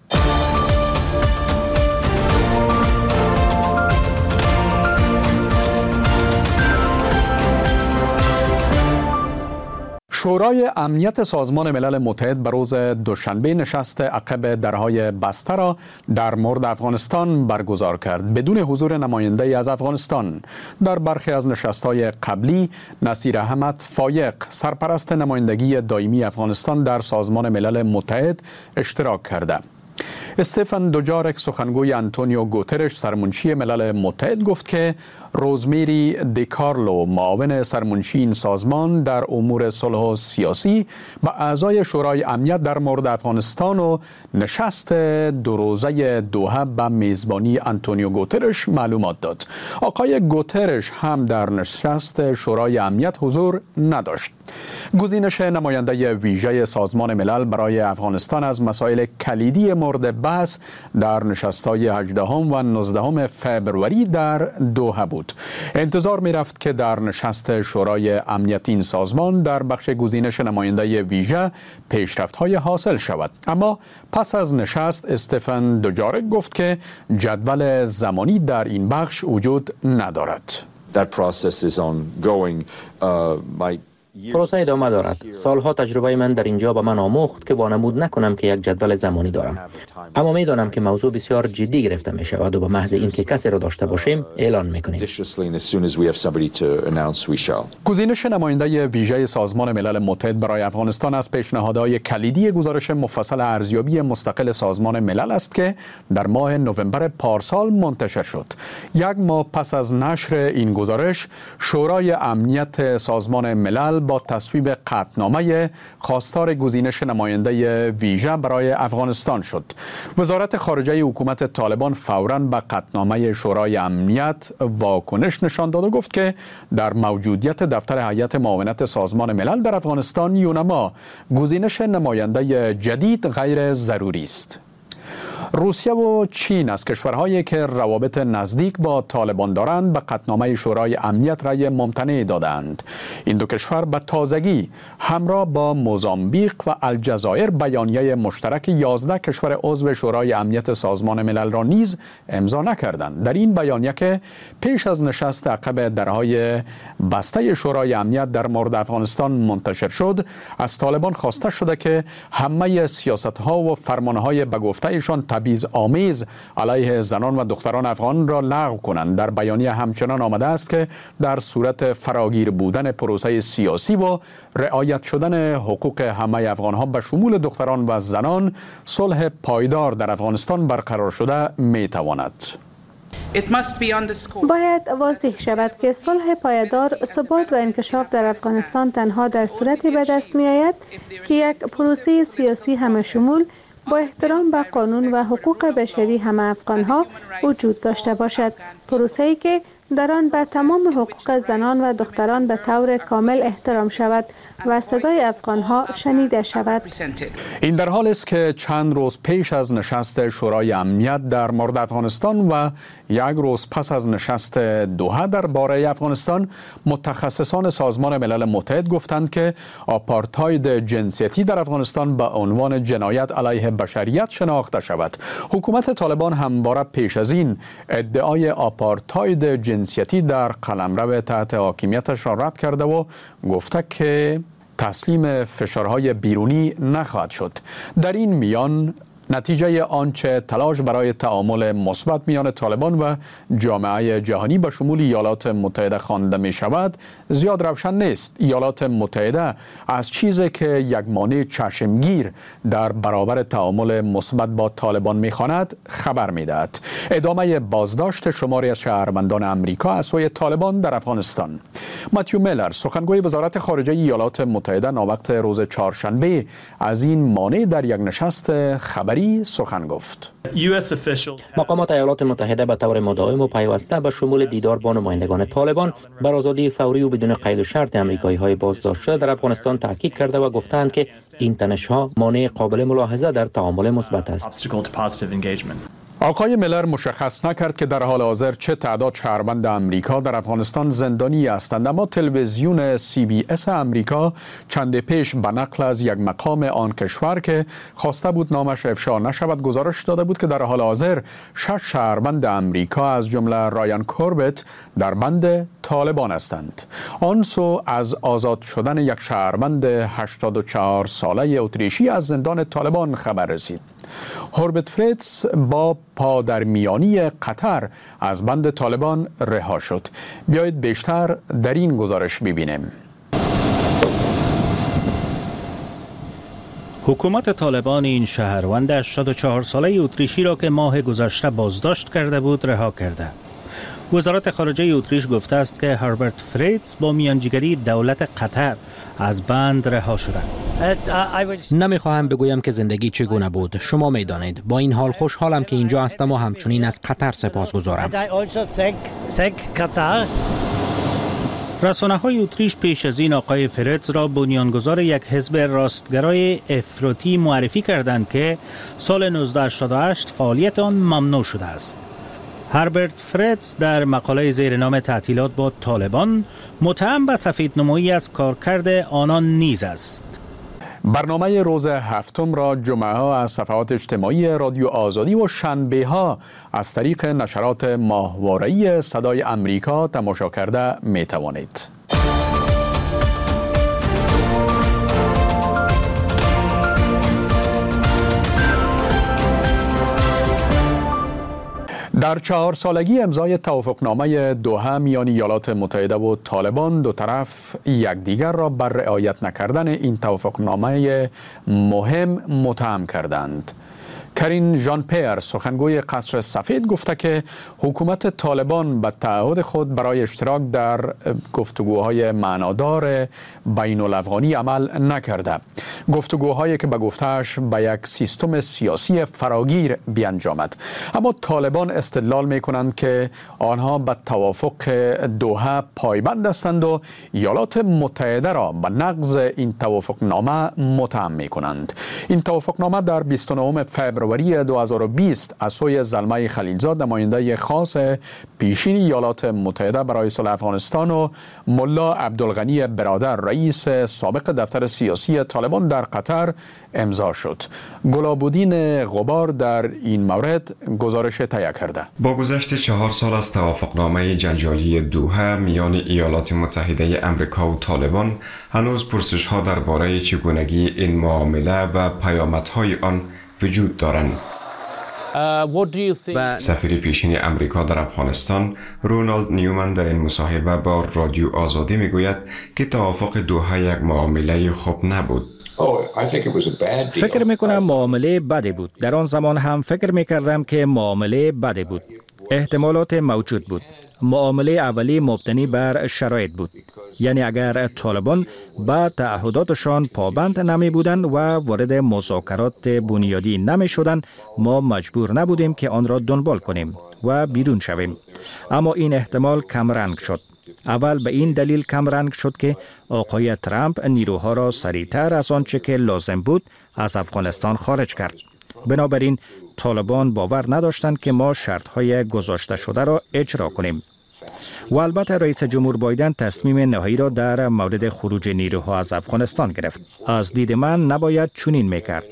شورای امنیت سازمان ملل متحد به روز دوشنبه نشست عقب درهای بسته را در مورد افغانستان برگزار کرد بدون حضور نماینده از افغانستان. در برخی از نشست‌های قبلی نصیر احمد فایق، سرپرست نمایندگی دائمی افغانستان در سازمان ملل متحد، اشتراک کرده. استفان دوجارک، سخنگوی آنتونیو گوترش سرمنشی ملل متحد، گفت که روزمیری دیکارلو، معاون سرمنشی این سازمان در امور صلح و سیاسی، به اعضای شورای امنیت در مورد افغانستان و نشست دو روزه دوحه به میزبانی آنتونیو گوترش معلومات داد. آقای گوترش هم در نشست شورای امنیت حضور نداشت. گزینش نماینده ویژه سازمان ملل برای افغانستان از مسائل کلیدی مورد بحث در نشست‌های هجدهم و نوزدهم فوریه در دوحه بود. انتظار می رفت که در نشست شورای امنیت این سازمان در بخش گزینش نماینده ویژه پیشرفت‌های حاصل شود، اما پس از نشست استفن دوجارک گفت که جدول زمانی در این بخش وجود ندارد. پروسه ادامه دارد. سالها تجربه من در اینجا به من آموخت که وانمود نکنم که یک جدول زمانی دارم، اما می دانم که موضوع بسیار جدی گرفته می شود و به محض اینکه کسی را داشته باشیم اعلان می کنیم. گزینش نماینده ویژه سازمان ملل متحد برای افغانستان از پیشنهادهای کلیدی گزارش مفصل ارزیابی مستقل سازمان ملل است که در ماه نوامبر پارسال منتشر شد. یک ماه پس از نشر این گزارش، شورای امنیت سازمان ملل با تصویب قطعنامه خواستار گزینش نماینده ویژه برای افغانستان شد. وزارت خارجه حکومت طالبان فوراً به قطعنامه شورای امنیت واکنش نشان داد و گفت که در موجودیت دفتر هیئت معاونت سازمان ملل در افغانستان یونما گزینش نماینده جدید غیر ضروری است. روسیه و چین از کشورهایی که روابط نزدیک با طالبان دارند به قطعنامه شورای امنیت رأی ممتنع دادند. این دو کشور به تازگی همراه با موزامبیق و الجزایر بیانیه مشترک یازده کشور عضو شورای امنیت سازمان ملل را نیز امضا نکردند. در این بیانیه که پیش از نشست عقب درهای بسته شورای امنیت در مورد افغانستان منتشر شد، از طالبان خواسته شده که همه سیاست‌ها و فرمان‌های به گفته‌شان تبعیض آمیز علیه زنان و دختران افغان را لغو کنند. در بیانیه همچنان آمده است که در صورت فراگیر بودن پروسه سیاسی و رعایت شدن حقوق همه افغان‌ها به شمول دختران و زنان، صلح پایدار در افغانستان برقرار شده می‌تواند. باید واضح شود که صلح پایدار، ثبات و انکشاف در افغانستان تنها در صورتی به دست می آید که یک پروسه سیاسی همه شمول با احترام به قانون و حقوق بشری همه افغان‌ها وجود داشته باشد. پروسه‌ای که در آن به تمام حقوق زنان و دختران به طور کامل احترام شود و صدای افغان‌ها شنیده شود. این در حال است که چند روز پیش از نشست شورای امنیت در مورد افغانستان و یک روز پس از نشست دوحه درباره افغانستان، متخصصان سازمان ملل متحد گفتند که آپارتاید جنسیتی در افغانستان به عنوان جنایت علیه بشریت شناخته شود. حکومت طالبان همواره پیش از این ادعای آپارتاید جنسیتی در قلمرو تحت حاکمیتش را رد کرده و گفته که تسلیم فشارهای بیرونی نخواهد شد. در این میان نتیجه آنچه تلاش برای تعامل مثبت میان طالبان و جامعه جهانی به شمول ایالات متحده خوانده می شود زیاد روشن نیست. ایالات متحده از چیزی که یک مانع چشمگیر در برابر تعامل مثبت با طالبان می خواند خبر می دهد. ادامه بازداشت شماری از شهروندان امریکا از سوی طالبان در افغانستان. ماتیو میلر، سخنگوی وزارت خارجه ایالات متحده، ناوقت روز چهارشنبه از این مانع در یک نشست خبری سخن گفت. مقامات ایالات متحده به طور مداوم و پیوسته به شمول دیدار با نمایندگان طالبان بر آزادی فوری و بدون قید و شرط امریکایی های بازداشت شده در افغانستان تاکید کرده و گفتند که این تنش‌ها مانع قابل ملاحظه در تعامل مثبت است. آقای میلر مشخص نکرد که در حال حاضر چه تعداد شهروند امریکا در افغانستان زندانی هستند، اما تلویزیون سی بی اس امریکا چند پیش به نقل از یک مقام آن کشور که خواسته بود نامش افشا نشود گزارش داده بود که در حال حاضر شش شهروند امریکا از جمله رایان کوربت در بند طالبان هستند. آن سو از آزاد شدن یک شهروند هشتاد و چهار ساله اتریشی از زندان طالبان خبر رسید. هوربت فریتز با پادرمیانی قطر از بند طالبان رها شد. بیایید بیشتر در این گزارش ببینیم. حکومت طالبان این شهروند هشتاد و چهار ساله اتریشی را که ماه گذشته بازداشت کرده بود رها کرده. وزارت خارجه اتریش گفته است که هربرت فریتز با میانجیگری دولت قطر از بند رها شده. نمیخواهم بگویم که زندگی چگونه بود. شما میدانید. با این حال خوشحالم که اینجا هستم و همچنین از قطر سپاسگزارم. رسانه‌های اتریش پیش از این آقای فرتز را بنیانگذار یک حزب راستگرای افراطی معرفی کردند که سال نوزده هشتاد و هشت فعالیت آن ممنوع شده است. هربرت فرتز در مقاله زیر نام تعطیلات با طالبان متهم به سفیدنمایی از کارکرد آنان نیز است. برنامه روز هفتم را جمعه ها از صفحات اجتماعی رادیو آزادی و شنبه ها از طریق نشرات ماهواره‌ای صدای امریکا تماشا کرده می توانید. در چهار سالگی امضای توافقنامه دوحه میان ایالات متحده و طالبان، دو طرف یکدیگر را بر رعایت نکردن این توافقنامه مهم متهم کردند. کرین ژان پیر سخنگوی قصر سفید گفته که حکومت طالبان به تعهد خود برای اشتراک در گفتگوهای معنادار بین الافغانی عمل نکرده. گفتگوهایی که به گفتهش به یک سیستم سیاسی فراگیر بیانجامد. اما طالبان استدلال می کنند که آنها به توافق دوحه پایبند هستند و ایالات متحده را به نقض این توافقنامه متهم می کنند. این توافقنامه در بیست و نهم فوریه دو هزار و بیست از سوی زلمه خلیلزاد، نماینده خاص پیشین ایالات متحده برای صلح افغانستان، و ملا عبدالغنی برادر، رئیس سابق دفتر سیاسی طالبان در قطر امضا شد. گلابودین غبار در این مورد گزارش تهیه کرده. با گذشت چهار سال از توافقنامه جنجالی دوحه میان ایالات متحده امریکا و طالبان، هنوز پرسش ها درباره چگونگی این معامله و پیامدهای آن وجود دارند. سفیر پیشین امریکا در افغانستان رونالد نیومن در این مصاحبه با رادیو آزادی میگوید که توافق دوحه یک معامله خوب نبود. فکر میکنم معامله بدی بود. در آن زمان هم فکر میکردم که معامله بدی بود. احتمالات موجود بود. معامله اولی مبتنی بر شرایط بود. یعنی اگر طالبان به تعهداتشان پابند نمی بودند و وارد مذاکرات بنیادی نمی شدند، ما مجبور نبودیم که آن را دنبال کنیم و بیرون شویم. اما این احتمال کمرنگ شد. اول به این دلیل کمرنگ شد که آقای ترامپ نیروها را سریعتر از آنچه که لازم بود از افغانستان خارج کرد. بنابراین طالبان باور نداشتند که ما شرطهای گذاشته شده را اجرا کنیم. و البته رئیس جمهور بایدن تصمیم نهایی را در مورد خروج نیروها از افغانستان گرفت. از دید من نباید چنین میکرد.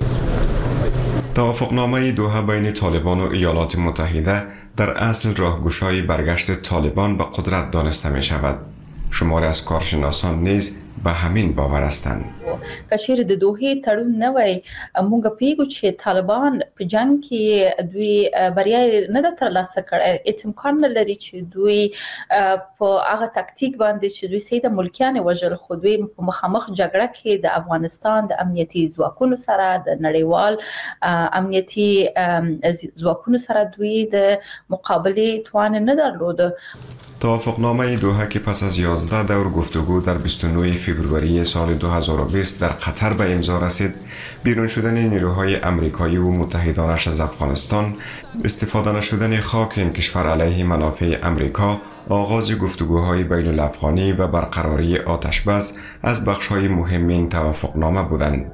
توافقنامه دوحه بین طالبان و ایالات متحده در اصل راهگشای برگشت طالبان به قدرت دانسته می شود. شماری از کارشناسان نیز به همین باور هستند. کچیر د دوحې تړون نه وای، موږ پیګو چې طالبان په جنگ کې دوی بریا نه ده ترلاسه کړې. هیڅ امکان نه لري چې دوی په هغه تاکتیک باندې چې دوی سید ملکیان وژل، خو دوی په مخامخ جګړه کې د افغانستان د امنیتي ځواکونو سره، د نړیوال امنیتي ځواکونو سره دوی د مقابله توان نه درلوده. توافقنامه دوحه که پس از یازده دور گفتگو در بیست و نه فوریه سال دو هزار و بیست در قطر به امضا رسید، بیرون شدن نیروهای امریکایی و متحدانش از افغانستان، استفاده نشدن خاک این کشور علیه منافع امریکا، آغاز گفتگوهای بین الافغانی و برقراری آتشبس از بخش‌های مهم این توافقنامه بودند.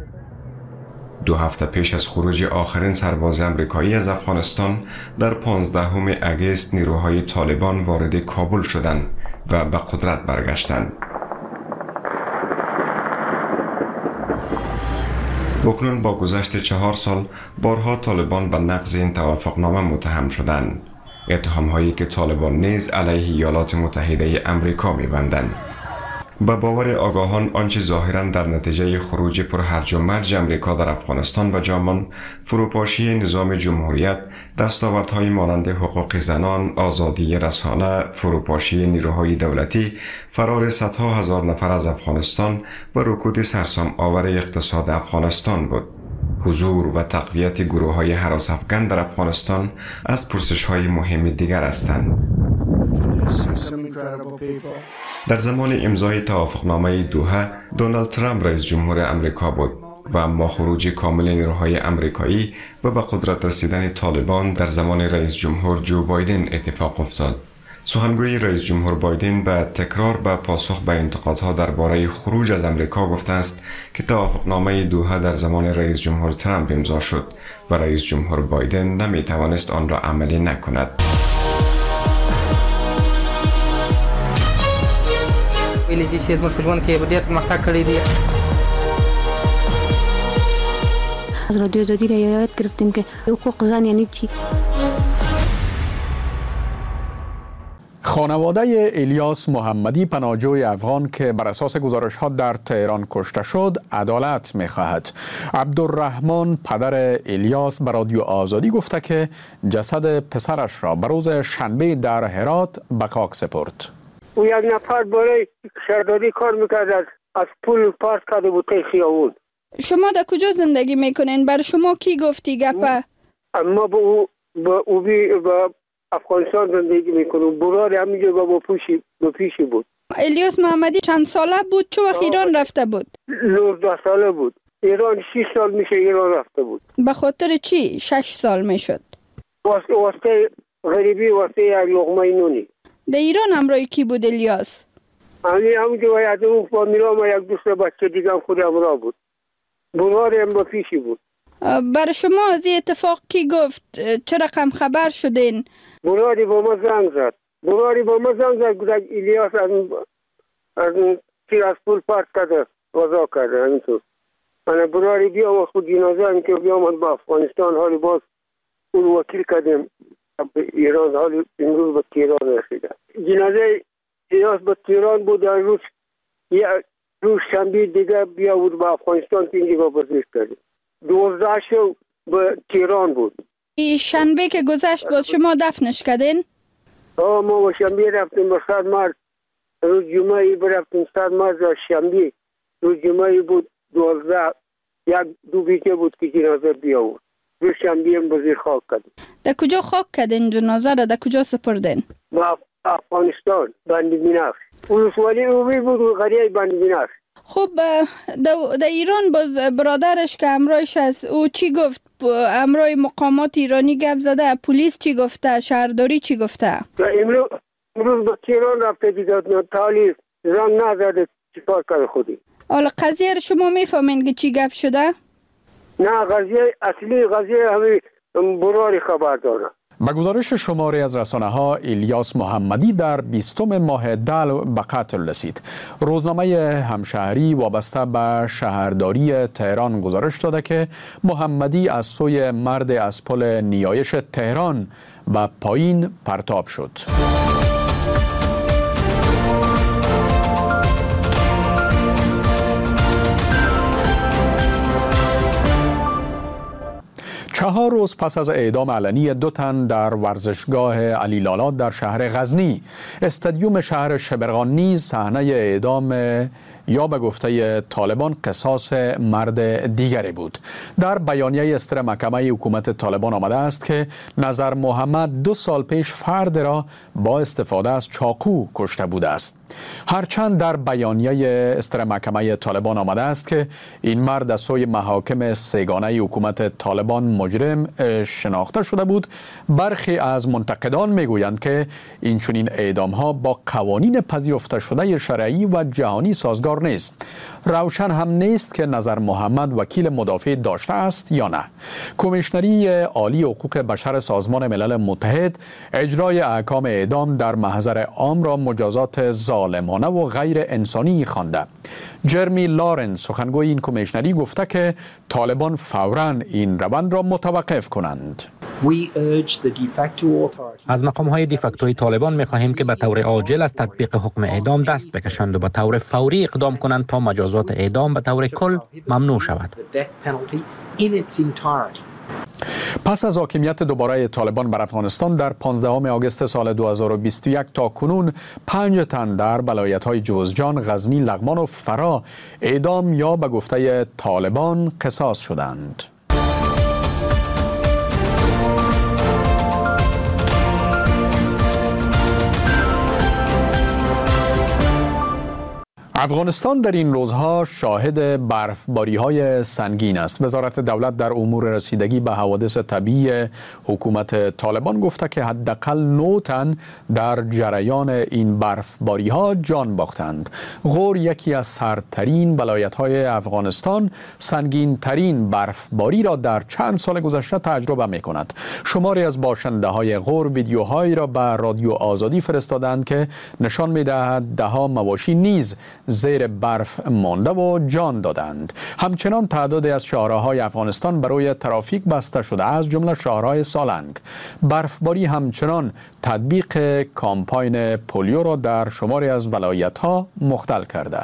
دو هفته پیش از خروج آخرین سرباز امریکایی از افغانستان، در پانزدهم اگست نیروهای طالبان وارد کابل شدند و به قدرت برگشتند. اکنون با گذشت چهار سال بارها طالبان به نقض این توافقنامه متهم شدند. اتهام‌هایی که طالبان نیز علیه ایالات متحده امریکا می‌بندند. به باور آگاهان آنچه ظاهراً در نتیجه خروج پرهرج و مرج امریکا در افغانستان و جامان، فروپاشی نظام جمهوریت، دستاوردهای مانند حقوق زنان، آزادی رسانه، فروپاشی نیروهای دولتی، فرار صدها هزار نفر از افغانستان و رکود سرسام آور اقتصاد افغانستان بود. حضور و تقویت گروه‌های هراس افغان در افغانستان از پرسش‌های مهم دیگر هستند. در زمان امضای توافقنامه دوحه، دونالد ترامپ رئیس جمهور امریکا بود و اما خروج کامل نیروهای امریکایی و به قدرت رسیدن طالبان در زمان رئیس جمهور جو بایدن اتفاق افتاد. سخنگوی رئیس جمهور بایدن به تکرار به پاسخ به انتقادها درباره خروج از امریکا گفته است که توافقنامه دوحه در زمان رئیس جمهور ترامپ امضا شد و رئیس جمهور بایدن نمی توانست آن را عملی نکند. ویلې چې زموږ په ژوند کې ډېر پرمختګ کړی دی. از رادیو آزادی را یاد گرفتیم که حقوق زن یعنی چی. خانواده الیاس محمدی پناهجوی افغان که بر اساس گزارش ها در تهران کشته شد عدالت می خواهد. عبدالرحمن پدر الیاس به رادیو آزادی گفته که جسد پسرش را به روز شنبه در هرات به خاک سپرد. او یک نفر برای شهرداری کار میکرد، از از پول پارس کرده بود ته خیابون. شما در کجا زندگی میکنین؟ بر شما کی گفتی گپه؟ ما با او با او بی با افغانستان زندگی میکنم. برای همینجا با پیشی با پیشی بود. الیاس محمدی چند ساله بود؟ چه وقت ایران رفته بود؟ نوزده ساله بود. ایران شش سال میشه ایران رفته بود. به خاطر چی شش سال میشد؟ واسه واسه غریبی، واسه یک لقمه نونی. در ایران همراه کی بود الیاس؟ همین همونجا باید اون فامیلا ما یک دوست بچه دیگه هم خود همراه بود. برای هم با پیشی بود. بر شما از این اتفاق کی گفت؟ چه رقم خبر شدین؟ برای با ما زنگ زد. برای با ما زنگ زد گفت الیاس از از تیر از پول پرت کرده، وضع کرده همینطور. من برای بیام و خود جنازه هم که بیام با افغانستان حالی باز اون وکیل کردیم ایران، حالی امروز به تهران رسیده. جنازه الیاس به تهران بود، در روز یا روز شنبه دیگه بیا بود به افغانستان که اینجا با بزرگ کردیم. دوازده شو به تهران بود. این شنبه که گذشت باز شما دفنش کردین؟ آه ما با شنبه رفتیم به صد مرد، روز جمعه برفتیم صد مرد و شنبه روز جمعه بود دوازده، یک دو بیته بود که جنازه بیا بود. روز شنبه هم بزیر خاک کردیم. در کجا خاک کردین جنازه را؟ در کجا سپردین؟ با افغانستان، بند بینفش. ولسوالی اوبی بود و قریه بند بینفش. خب در ایران باز برادرش که همراهش هست او چی گفت؟ همراه مقامات ایرانی گپ زده؟ پلیس چی گفته؟ شهرداری چی گفته؟ امروز امروز به تهران رفته دیگه، تالی زنگ نزده چیکار کرده خودی. حالا قضیه رو شما میفهمین که چی گپ شده؟ نه قضیه اصلی قضیه همین براری خبر داره. به گزارش شماری از رسانه ها الیاس محمدی در بیستم ماه دل به قتل رسید. روزنامه همشهری وابسته به شهرداری تهران گزارش داده که محمدی از سوی مرد از پل نیایش تهران به پایین پرتاب شد. چهار روز پس از اعدام علنی دو تن در ورزشگاه علی لالا در شهر غزنی، استادیوم شهر شبرغان نیز صحنه اعدام یا به گفته طالبان قصاص مرد دیگری بود. در بیانیه اصدار محکمه حکومت طالبان آمده است که نظر محمد دو سال پیش فرد را با استفاده از چاقو کشته بوده است. هرچند در بیانیه اصدار محکمه طالبان آمده است که این مرد از سوی محاکم سگانه حکومت طالبان مجرم شناخته شده بود، برخی از منتقدان میگویند که این چنین اعدام ها با قوانین پذیرفته شده شرعی و جهانی سازگار نیست. روشن هم نیست که نظر محمد وکیل مدافع داشته است یا نه. کمیشنری عالی حقوق بشر سازمان ملل متحد اجرای احکام اعدام در محضر عام را مجازات ظالمانه و غیر انسانی خوانده. جرمی لارنس سخنگوی این کمیشنری گفته که طالبان فوراً این روند را متوقف کنند. از مقام‌های دیفکتوی طالبان می‌خواهیم که به طور عاجل از تطبیق حکم اعدام دست بکشند و به طور فوری اقدام کنند تا مجازات اعدام به طور کل ممنوع شود. پس از حاکمیت دوباره طالبان بر افغانستان در پانزدهم آگوست سال دو هزار و بیست و یک تا کنون پنج تن در ولایت‌های جوزجان، غزنی، لغمان و فرا اعدام یا به گفته طالبان قصاص شدند. افغانستان در این روزها شاهد برفباری های سنگین است. وزارت دولت در امور رسیدگی به حوادث طبیعی حکومت طالبان گفته که حداقل نه تن در جریان این برفباری ها جان باختند. غور یکی از سردترین ولایت های افغانستان سنگین ترین برفباری را در چند سال گذشته تجربه می کند. شماری از باشنده های غور ویدیوهایی را به رادیو آزادی فرستادند که نشان می دهد ده ها مواشی نیز زیر برف مانده و جان دادند. همچنان تعدادی از شهرهای افغانستان برای ترافیک بسته شده از جمله شهرهای سالنگ. برفباری همچنان تطبیق کامپاین پولیو را در شماری از ولایت‌ها مختل کرده.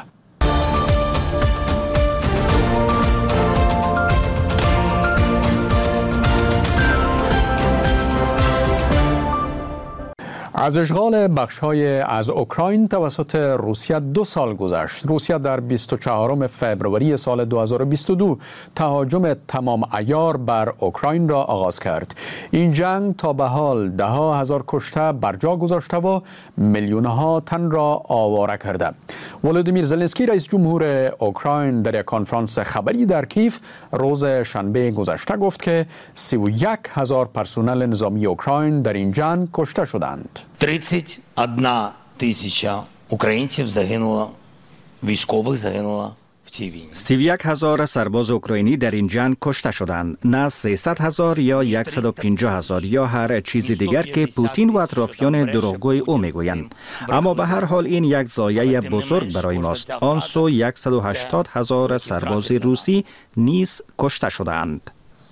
از اشغال بخش‌های از اوکراین توسط روسیه دو سال گذشت. روسیه در بیست و چهارم فوریه سال دو هزار و بیست و دو تهاجم تمام عیار بر اوکراین را آغاز کرد. این جنگ تا به حال ده ها هزار کشته بر جا گذاشته و میلیون‌ها تن را آواره کرده. ولودیمیر زلنسکی رئیس جمهور اوکراین در یک کنفرانس خبری در کیف روز شنبه گذشته گفت که سی و یک هزار پرسنل نظامی اوکراین در این جنگ کشته شدند. тридцять одна тисяча українців загинуло, військових загинуло в цій війні. سی و یک هزار سرباز اوکراینی در این جنگ کشته شدند. نه سیصد هزار یا صد و پنجاه هزار یا هر چیز دیگر که پوتین و اطرافیان دروغگوی او میگویند. اما به هر حال این یک ضایعه بزرگ برای ماست. آن سو صد و هشتاد هزار سرباز روسی نیز کشته شدند.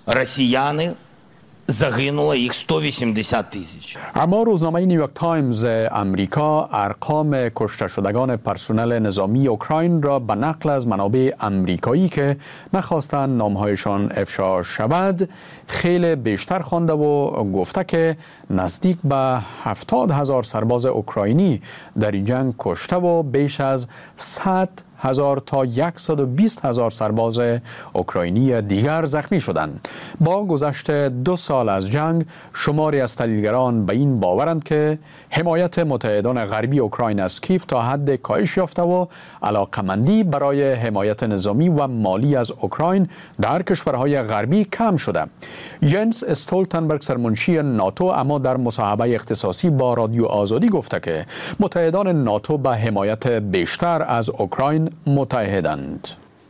رسیяни загинуло їх сто вісімдесят тисяч. اما روزنامه نیویورک تایمز امریکا ارقام کشته شدگان پرسنل نظامی اوکراین را به نقل از منابع امریکایی که نخواستند نامهایشان افشا شود خیلی بیشتر خوانده و گفته که نزدیک به هفتاد هزار سرباز اوکراینی در این جنگ کشته و بیش از صد هزار تا صد و بیست هزار سرباز اوکراینی دیگر زخمی شدند. با گذشت دو سال از جنگ شماری از تحلیلگران به این باورند که حمایت متحدان غربی اوکراین از کیف تا حد کاهش یافته و علاقمندی برای حمایت نظامی و مالی از اوکراین در کشورهای غربی کم شده. ینس استولتنبرگ سرمنشی ناتو اما در مصاحبه اختصاصی با رادیو آزادی گفته که متحدان ناتو به حمایت بیشتر از اوکراین متحدند.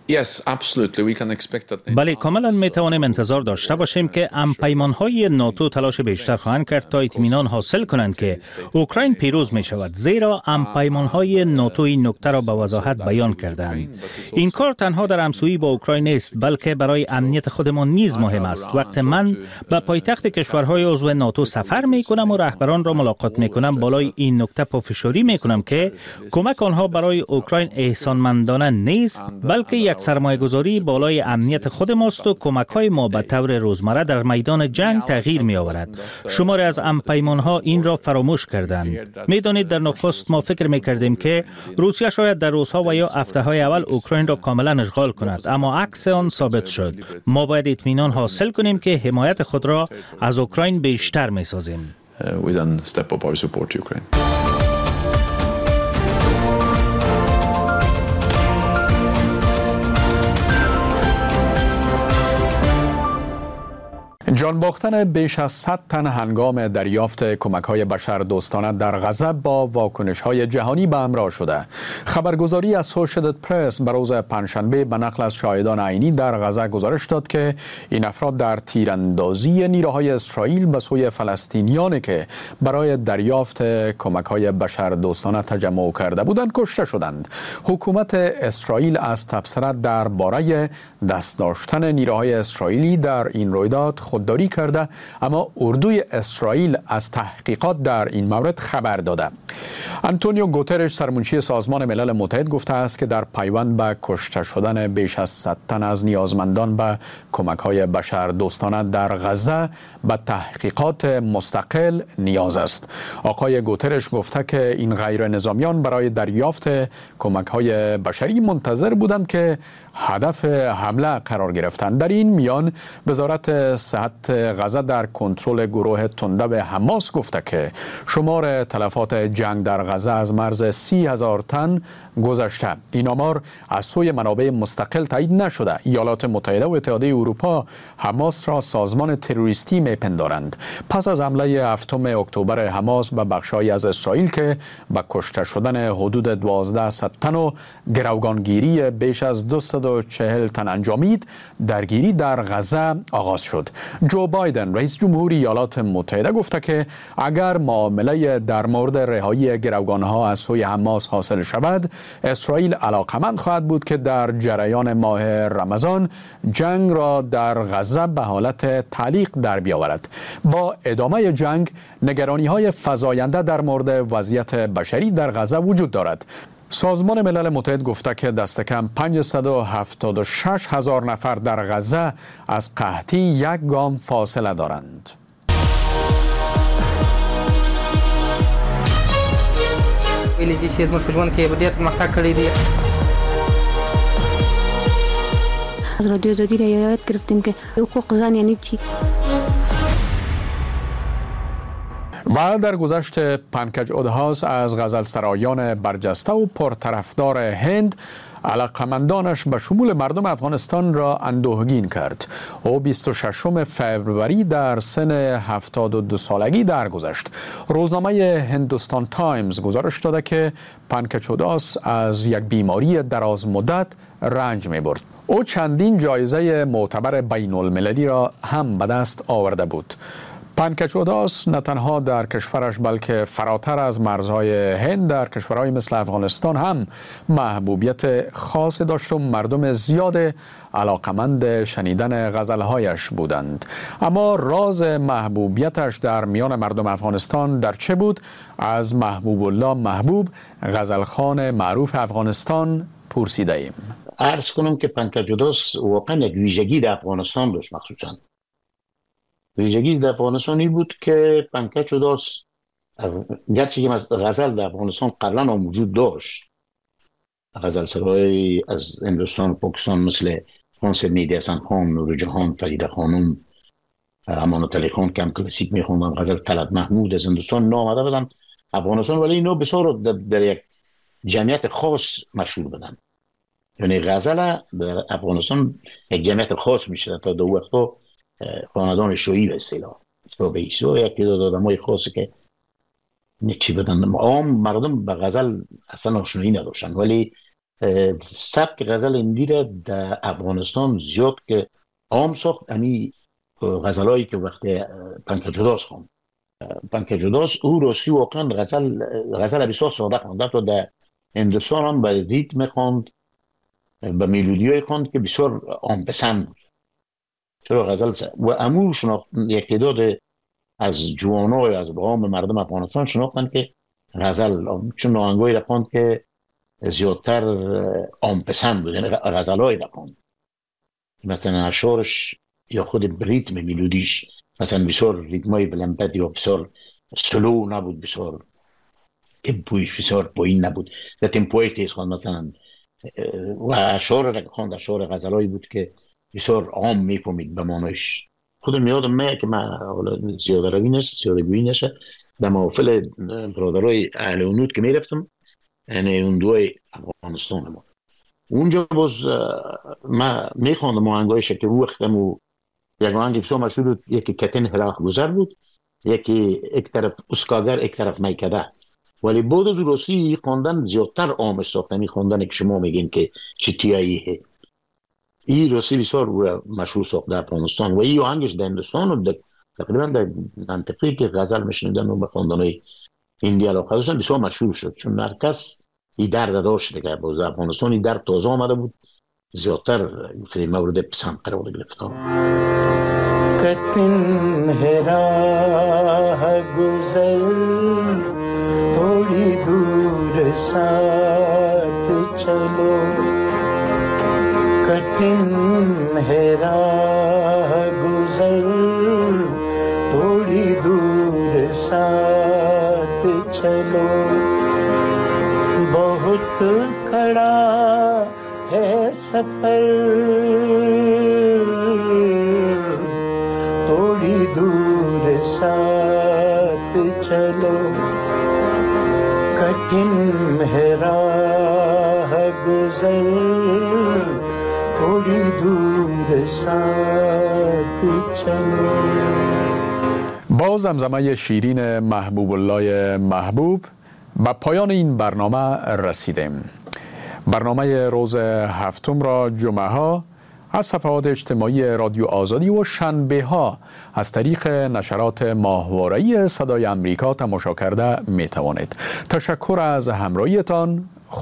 بله، کاملا می توانیم انتظار داشته باشیم که همپیمان‌های ناتو تلاش بیشتر خواهند کرد تا اطمینان حاصل کنند که اوکراین پیروز می شود، زیرا همپیمان‌های ناتو این نکته را به وضاحت بیان کردند. این کار تنها در همسویی با اوکراین نیست، بلکه برای امنیت خودمان نیز مهم است. وقتی من به پایتخت کشورهای عضو ناتو سفر می کنم و رهبران را ملاقات می کنم، بالای این نکته پافشاری می کنم که کمک آنها برای اوکراین احسانمندانه نیست، بلکه یک سرمایه‌گذاری بالای امنیت خود ماست و کمک‌های ما به طور روزمره در میدان جنگ تغییر می‌آورد. شماری از همپیمان‌ها این را فراموش کردند. می‌دانید در نخست ما فکر می‌کردیم که روسیه شاید در روزها و یا هفته‌های اول اوکراین را کاملا اشغال کند، اما عکس آن ثابت شد. ما باید اطمینان حاصل کنیم که حمایت خود را از اوکراین بیشتر می‌سازیم. جان باختن بیش از صد تن هنگام دریافت کمک‌های بشردوستانه در غزه با واکنش‌های جهانی به همراه شده. خبرگزاری اسوسییتد پرس به روز پنجشنبه به نقل از شاهدان عینی در غزه گزارش داد که این افراد در تیراندازی نیروهای اسرائیل به سوی فلسطینیانی که برای دریافت کمک‌های بشردوستانه تجمع کرده بودند کشته شدند. حکومت اسرائیل از تبصره درباره دست داشتن نیروهای اسرائیلی در این رویداد خودداری کرده، اما اردوی اسرائیل از تحقیقات در این مورد خبر داده. آنتونیو گوترش سرمنشی سازمان ملل متحد گفته است که در پیوند به کشته شدن بیش از صد تن از نیازمندان به کمک‌های بشردوستانه در غزه به تحقیقات مستقل نیاز است. آقای گوترش گفته که این غیر نظامیان برای دریافت کمک‌های بشری منتظر بودند که هدف حمله قرار گرفتند. در این میان وزارت صحت غزه در کنترل گروه تندو حماس گفته که شمار تلفات جنگ در غزه از مرز سی هزار تن گذشته. این آمار از سوی منابع مستقل تایید نشده. ایالات متحده و اتحادیه اروپا حماس را سازمان تروریستی میپندارند. پس از حمله هفتم اکتبر حماس به بخش‌هایی از اسرائیل که به کشته شدن حدود دوازده صد تن و گروگانگیری بیش از دویست و چهل تن انجامید، درگیری در غزه آغاز شد. جو بایدن رئیس جمهوری ایالات متحده گفته که اگر معامله در مورد رهایی گروگانها از سوی حماس حاصل شود، اسرائیل علاقمند خواهد بود که در جریان ماه رمضان جنگ را در غزه به حالت تعلیق در بیاورد. با ادامه جنگ نگرانی‌های فزاینده در مورد وضعیت بشری در غزه وجود دارد. سازمان ملل متحد گفته که دست کم پانصد و هفتاد و شش هزار نفر در غزه از قحطی یک گام فاصله دارند. ویلی چې زموږ په ژوند کې ډېر پرمختګ کړی دی. از رادیو آزادی را یاد گرفتیم که حقوق زن یعنی چی. و در گذشت پنکج اودهاس از غزلسرایان برجسته و پرطرفدار هند علاقمندانش به شمول مردم افغانستان را اندوهگین کرد. او بیست و ششم فوریه در سن هفتاد و دو سالگی درگذشت. روزنامه هندوستان تایمز گزارش داده که پنکج اودهاس از یک بیماری دراز مدت رنج می برد. او چندین جایزه معتبر بین المللی را هم به دست آورده بود. پنکج اودهاس نه تنها در کشورش بلکه فراتر از مرزهای هند در کشورهای مثل افغانستان هم محبوبیت خاص داشت و مردم زیاد علاقمند شنیدن غزلهایش بودند. اما راز محبوبیتش در میان مردم افغانستان در چه بود؟ از محبوب الله محبوب، غزلخوان معروف افغانستان، پرسیده ایم. عرض کنم که پنکج اودهاس واقعا یک ویژگی در افغانستان داشت. مخصوصا ویژگی در افغانستان این بود که پنکج اودهاس گرچه که غزل در افغانستان قبلا هم وجود داشت، غزل سرای از هندوستان و پاکستان مثل خانس مهدی حسن خان، نور جهان، فریده خانم، امانت علی خان که هم کلاسیک میخوندن، غزل طلعت محمود از هندوستان نامده بدن افغانستان، ولی اینا بسیار در, در یک جمعیت خاص مشهور بدن. یعنی غزل در افغانستان یک جمعیت خاص میشه. تا دو وقتا خاندان شویی به اصطلاح به ایسو یک تعداد آدمای خاصی که چی بدن، عام مردم به غزل اصلا آشنایی نداشتن، ولی سبک غزل هندی را در افغانستان زیاد که عام ساخت. امی غزلایی که وقتی پنکج اودهاس خواند، پنکج اودهاس او راستی واقعا غزل غزل بسیار ساده خواند. تا در هندوستان هم به ریتم خواند، به ملودیای خواند که بسیار عام پسند بود. چرا غزل و امو شناخت یک تعداد از جوانای از عام مردم افغانستان شناختن که غزل چون آهنگایی را خواند که زیادتر عام پسند بود، یعنی غزلایی را خواند مثلا اشعارش یا خود ریتم ملودیش مثلا بسیار ریتمای بلند یا بسیار سلو نبود، بسیار تمپویش بسیار پایین نبود، در تمپوی تیز خواند مثلا. و اشعار را خواند اشعار غزلایی بود که بسیار عام میفهمید به معنیش. خودم یادم میاد که من زیاده روی نشه زیاده گویی نشه در محافل برادرای اهل هنود که میرفتم، یعنی اون دوای افغانستان ما اونجا باز من میخواندم آهنگایش که رو وقتم و یک آهنگ بسیار مشهور بود، یکی کتن هراخ گذر بود، یکی یک طرف اسکاگر یک طرف میکده، ولی بود درستی خواندن زیادتر عام ساخته. میخواندن که شما میگین که چتیاییه این راستی بسیار مشهور ساخت در افغانستان و این آهنگش در هندوستان و تقریبا در منطقه‌ای که غزل میشنیدن و به خواندن‌های هندی علاقه داشتن بسیار مشهور شد، چون هر کس این درد داشت دیگه. باز در افغانستان این درد تازه آمده بود، زیادتر مورد پسند قرار گرفت. کتن هرا گذر थोड़ी दूर साथ चलो कठिन है राह गुजर थोड़ी दूर साथ चलो बहुत खड़ा है सफर थोड़ी दूर साथ चलो این راه گذر توری دور ساعت چند. با زمزمه شیرین محبوب الله محبوب به پایان این برنامه رسیدیم. برنامه روز هفتم را جمعه ها از صفحات اجتماعی رادیو آزادی و شنبه ها از طریق نشرات ماهواره‌ای صدای امریکا تماشا کرده می توانید. تشکر از همراهیتان.